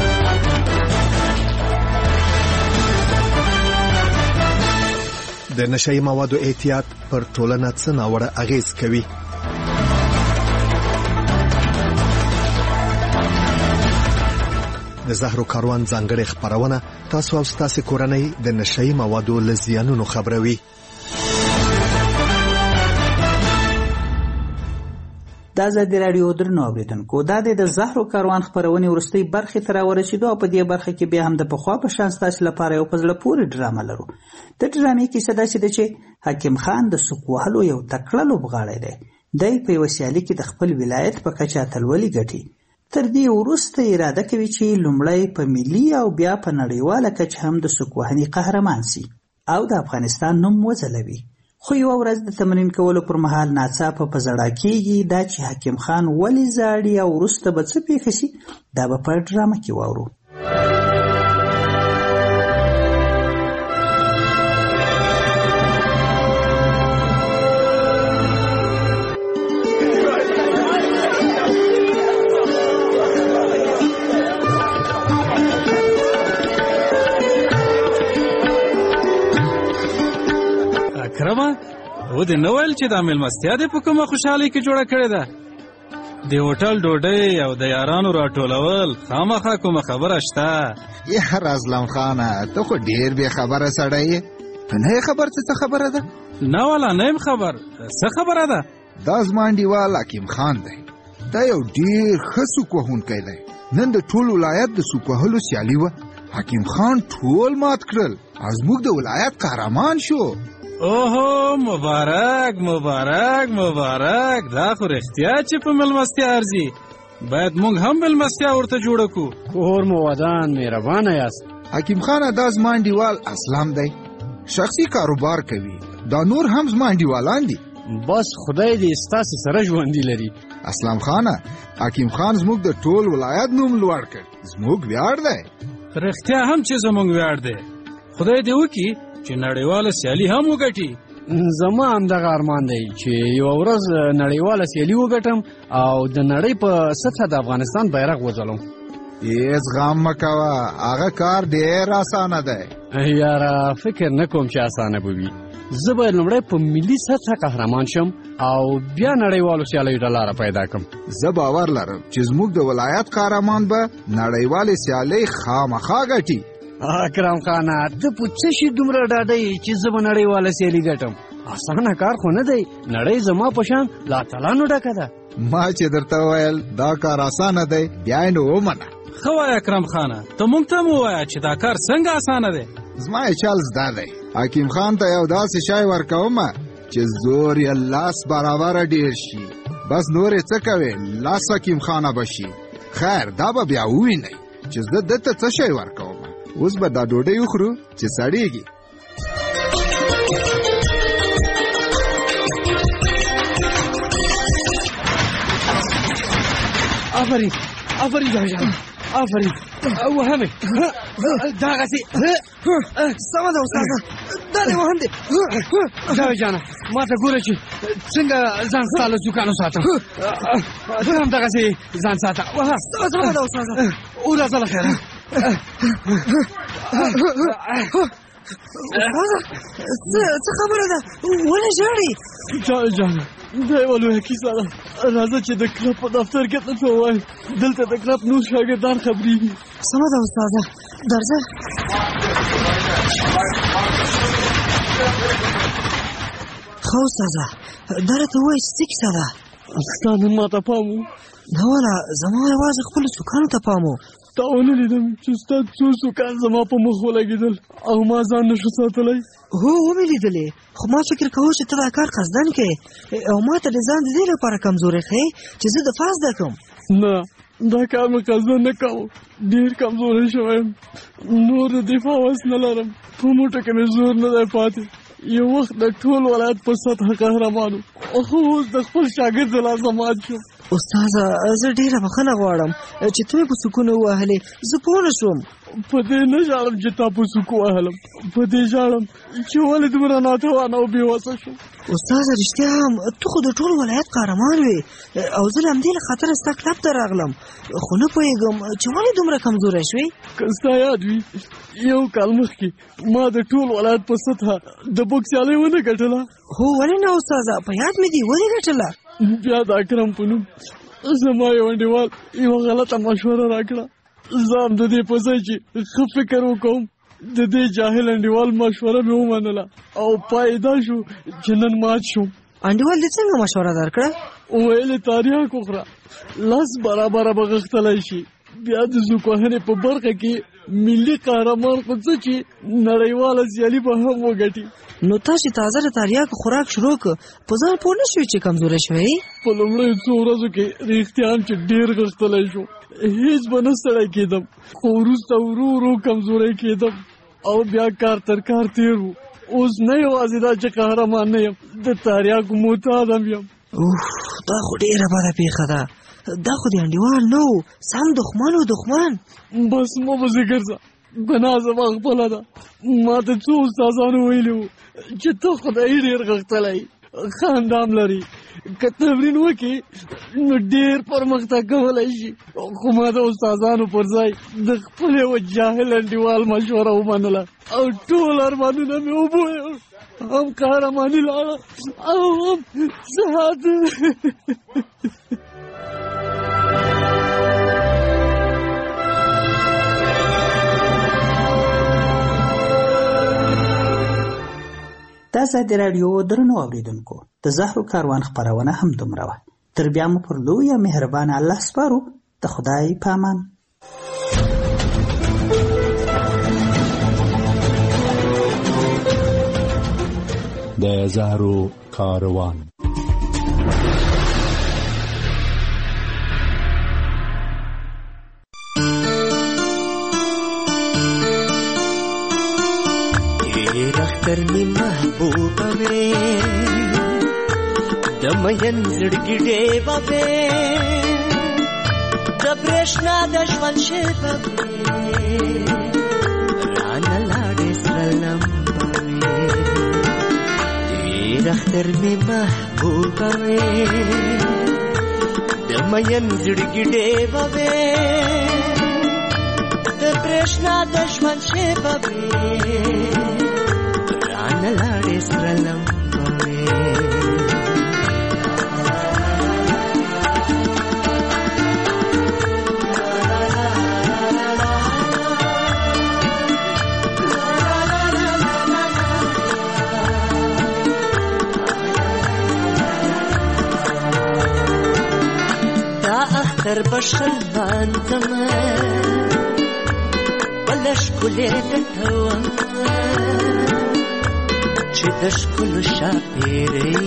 د نشئی موادو احتیاط پر ټولنه څه ناوړه اغیز کوي؟ د زهرو کاروان ځانګړې خبرونه تاسو او ستاسو کورنۍ د نشئی موادو له زیانونو خبروي. د ازادي راډیو درنو اوریدونکو دا د زهرو کاروان خبرونه ورستۍ برخه تر ورسېدو او په دې برخه کې بیا هم د پخوا په شان ستاسو لپاره یو پزله پورې ډرامه لرو. د ډرامې کیسه دا چې حکیم خان د سوکوهلو یو تکړه لوبغاړی دی. دی په یوه سیالي کې د خپل ولایت په کچه اتلولي ګټي. تر دې وروسته اراده کوي چې لومړی په ملي او بیا په نړیواله کچه هم د سوکوهنې قهرمان سي او د افغانستان نوم وځلوي. خو یو ورځ د تمرین کولو پر مهال ناڅاپه په زړه کېږي دا چې حکیم خان ولې زاړي او وروسته به څه پېښه شي دا به په ډرامه کې واورو. کرمه و دې نه ویل چې دا مېلمستیا دې په کومه خوشحالۍ کې جوړه کړې ده؟ د هوټل ډوډۍ او د یارانو راټولول خامخا کومه خبره شته؟ یار ازلم خانه ته خو ډېر بې خبره سړی یې. ته نه یې خبر چې څه خبره ده؟ نه والا نه یم خبر. څه خبره ده؟ دا زما انډیوال حکیم خان دی. دا یو ډېر ښه سوک وهونکی دی. نن د ټول ولایت د سوک وهلو سیالي وه. حکیم خان ټول مات کړل او زموږ د ولایت قهرمان شو. اوهو مبارک مبارک مبارک. دا خو رښتیا چې په مېلمستیا ارزي. باید موږ هم مېلمستیا ورته جوړه کړو. کور مو ودان مهربانه یاست. حکیم خانه دا زما انډیوال اسلام دی. شخصي کاروبار کوي. دا نور هم زما انډیوالان دي. بس خدای دې ستاسو سره ژوندي لري. اسلام خانه حکیم خان زموږ د ټول ولایت نوم لوړ کړ. زموږ ویاړ دی. رښتیا هم چې زموږ ویاړ دی. خدای دې وکړي چې نړیواله سیالي هم وګټي. زما همدغه ارمان دی چې یو ورځ نړیواله سیالي وګټم او د نړۍ په سطحه د افغانستان بیرغ وځلم. هیڅ غم مه کوه، هغه کار ډېر اسانه دی. یاره فکر نه کوم چې اسانه به وي. زه به لومړی په ملي سطحه قهرمان شم او بیا نړیوالو سیالیو ته لاره پیدا کړم. زه باور لرم چې زموږ د ولایت قهرمان به نړیوالې سیالۍ خامخا ګټي. اکرم خانه ته په څه شي دومره ډاډه یې چې زه به نړیواله سیالي ګټم؟ اسانه کار خو نه دی. نړۍ زما په شان له اتلانو ډکه ده. ما چې درته ویل دا کار اسانه دی بیا یې نو ومنه. ښه وایه اکرم خانه، ته موږ ته هم ووایه چې دا کار څنګه اسانه دی. زما یې چل زده دی. حکیم خان ته یو داسې شی ورکومه چې زور یې لاس برابره ډېر شي. بس نور یې څه کوې، لاس حکیم خانه به شي. خیر دا به بیا ووینئ چې زه دته څه شی ورکوم. اوس به دا ډوډۍ وخورو چې سړېږي. آفرین آفرین جان جان آفرین وهمې دغسې سمه ده استاده دا دې وهم دی. جاوې جانه ما ته ګوره چې څنګه ځان ستا له زوکانو ساتم. ته هم دغسې ځان ساته. سمه ده استاده. وراځه له خیره. څه خبره ده ولې ژاړې جانه دا یوه لویه کیسه ده راځه چې د کلب په دفتر کې درته ووایم دلته د کلب نور شاګردان خبرېږي سمه ده استاده درځه ښه استاده دا راته ووایه چې څه کیسه ده ستا نن ما ته پام و نه والا زما یوازې خپلو سوکانو ته پام و تا ونه لیدم چې ستا څو سوکان زما په مخ ولګېدل او ما ځان نشو ساتلی هو ومې لیدلې خو ما فکر کوو چې ته دا کار قصدن کوې او ما ته د ځان د دې لپاره کمزوري ښیې چې زه دفاع زده کړم نه دا کار مې قصدن نه کوو ډېر کمزوری شوی یم نور د دفاع وس نه لرم په موټو کې مې زور نه دی پاتې یو وخت د ټول ولایت په سطحه قهرمان و خو اوس د خپل شاګرد د لاسه مات شوم استاده زه ډېره بخښنه غواړم چې ته مې په سکون ووهلې زه پوه نه شوم په دې نه ژاړم چې تا په سوک وهلم په دې ژاړم چې ولې دومره ناتوانه او بېوسه شوم استاده رښتیا هم ته خو د ټول ولایت قهرمان وې او زه له همدې له خاطره ستا کلب ته راغلم خو نه پوهېږم چې ولې دومره کمزوری شوې که ستا یاد وي یو کال مخکې ما د ټول ولایت په سطحه د بوکس سیالۍ ونه ګټله هو ولې نه استاده په یاد مې دي ولې ګټله بیا د اکرم په نوم زما یو انډیوال یوه غلطه مشوره راکړه زه هم د دې په ځای چې ښه فکر وکړم د دې جاهل انډیوال مشوره مې ومنله او پای دا شو چې نن مات شوم انډیوال دې څنګه مشوره درکړه ویلې تاریخ وخوره لاس برابره به غښتلی شي بیا د زوک وهنې په برخه کې ملي قهرمان خو څه چې نړیواله سیالي به هم وګټي نو تاسې تازه د تریاکو خوراک شروع کړ په ځان پوه نه شوې چې کمزوری شوی په لومړیو څو ورځو کې رښتیا هم چې ډېر غښتلی شو هېڅ به نه ستړی کېدم خو وروسته ورو ورو کمزوری کېدم او بیا کار تر کار تېر و اوس نه یوازې دا چې قهرمان نه یم د تریاکو محتاج هم یم دا خو ډېره بده پېښه ده دا خو د انډیوال نه و سم دښمن و دښمن بس مه پسې ګرځه ګناه زما خپله ده ما ته څو استادانو ویلي وو چې ته خدایي ډېر غښتلی ښه اندام لري که تمرین وکړي نو ډېر پرمختګ کولی شي خو ما د استادانو پر ځای د خپل یوه جاهل انډیوال مشوره ومنله او ټول ارمانونه مې وبویل هم قهرماني لاړه او هم صحت د ازادي راډیو درنو اوریدونکو د زهرو کاروان خپرونه هم دومره وه تر بیا مو پر لویه مهربانه الله سپارو د خدای په امان د زهرو کاروان اختر می محبوبه وې د مین زړګي ډېوه وې د برېښنا د ژوند شېبه وې رانه لاړې سره لمبه وې ډېر اختر می محبوبه وې د مین زړګي ډېوه وې د برېښنا د ژوند شېبه وې نلاړې سره لمبه وې دا اختر بشل باندمه بله ښکلې لټوم چې د ښکلو شاپېرۍ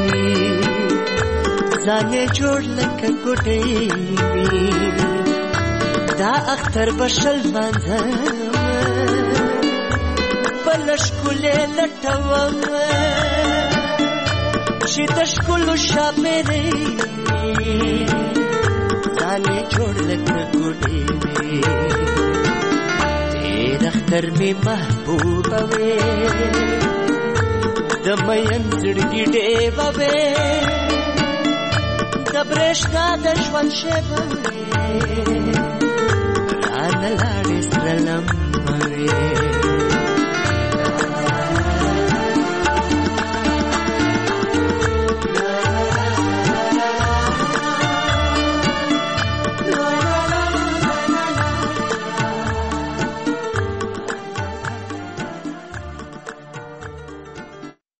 ځان یې جوړ لکه ګوډۍ وي دا اختر به شل لمانځم بله ښکلې لټوم چې د ښکلو شاپېرۍ ځان یې جوړ لکه ګوډۍ وي ډېر اختر مې محبوبه وې د مین زړګي ډېوه وې د برېښنا د ژوند شېبه وې رانه لاړې سره لمبه وې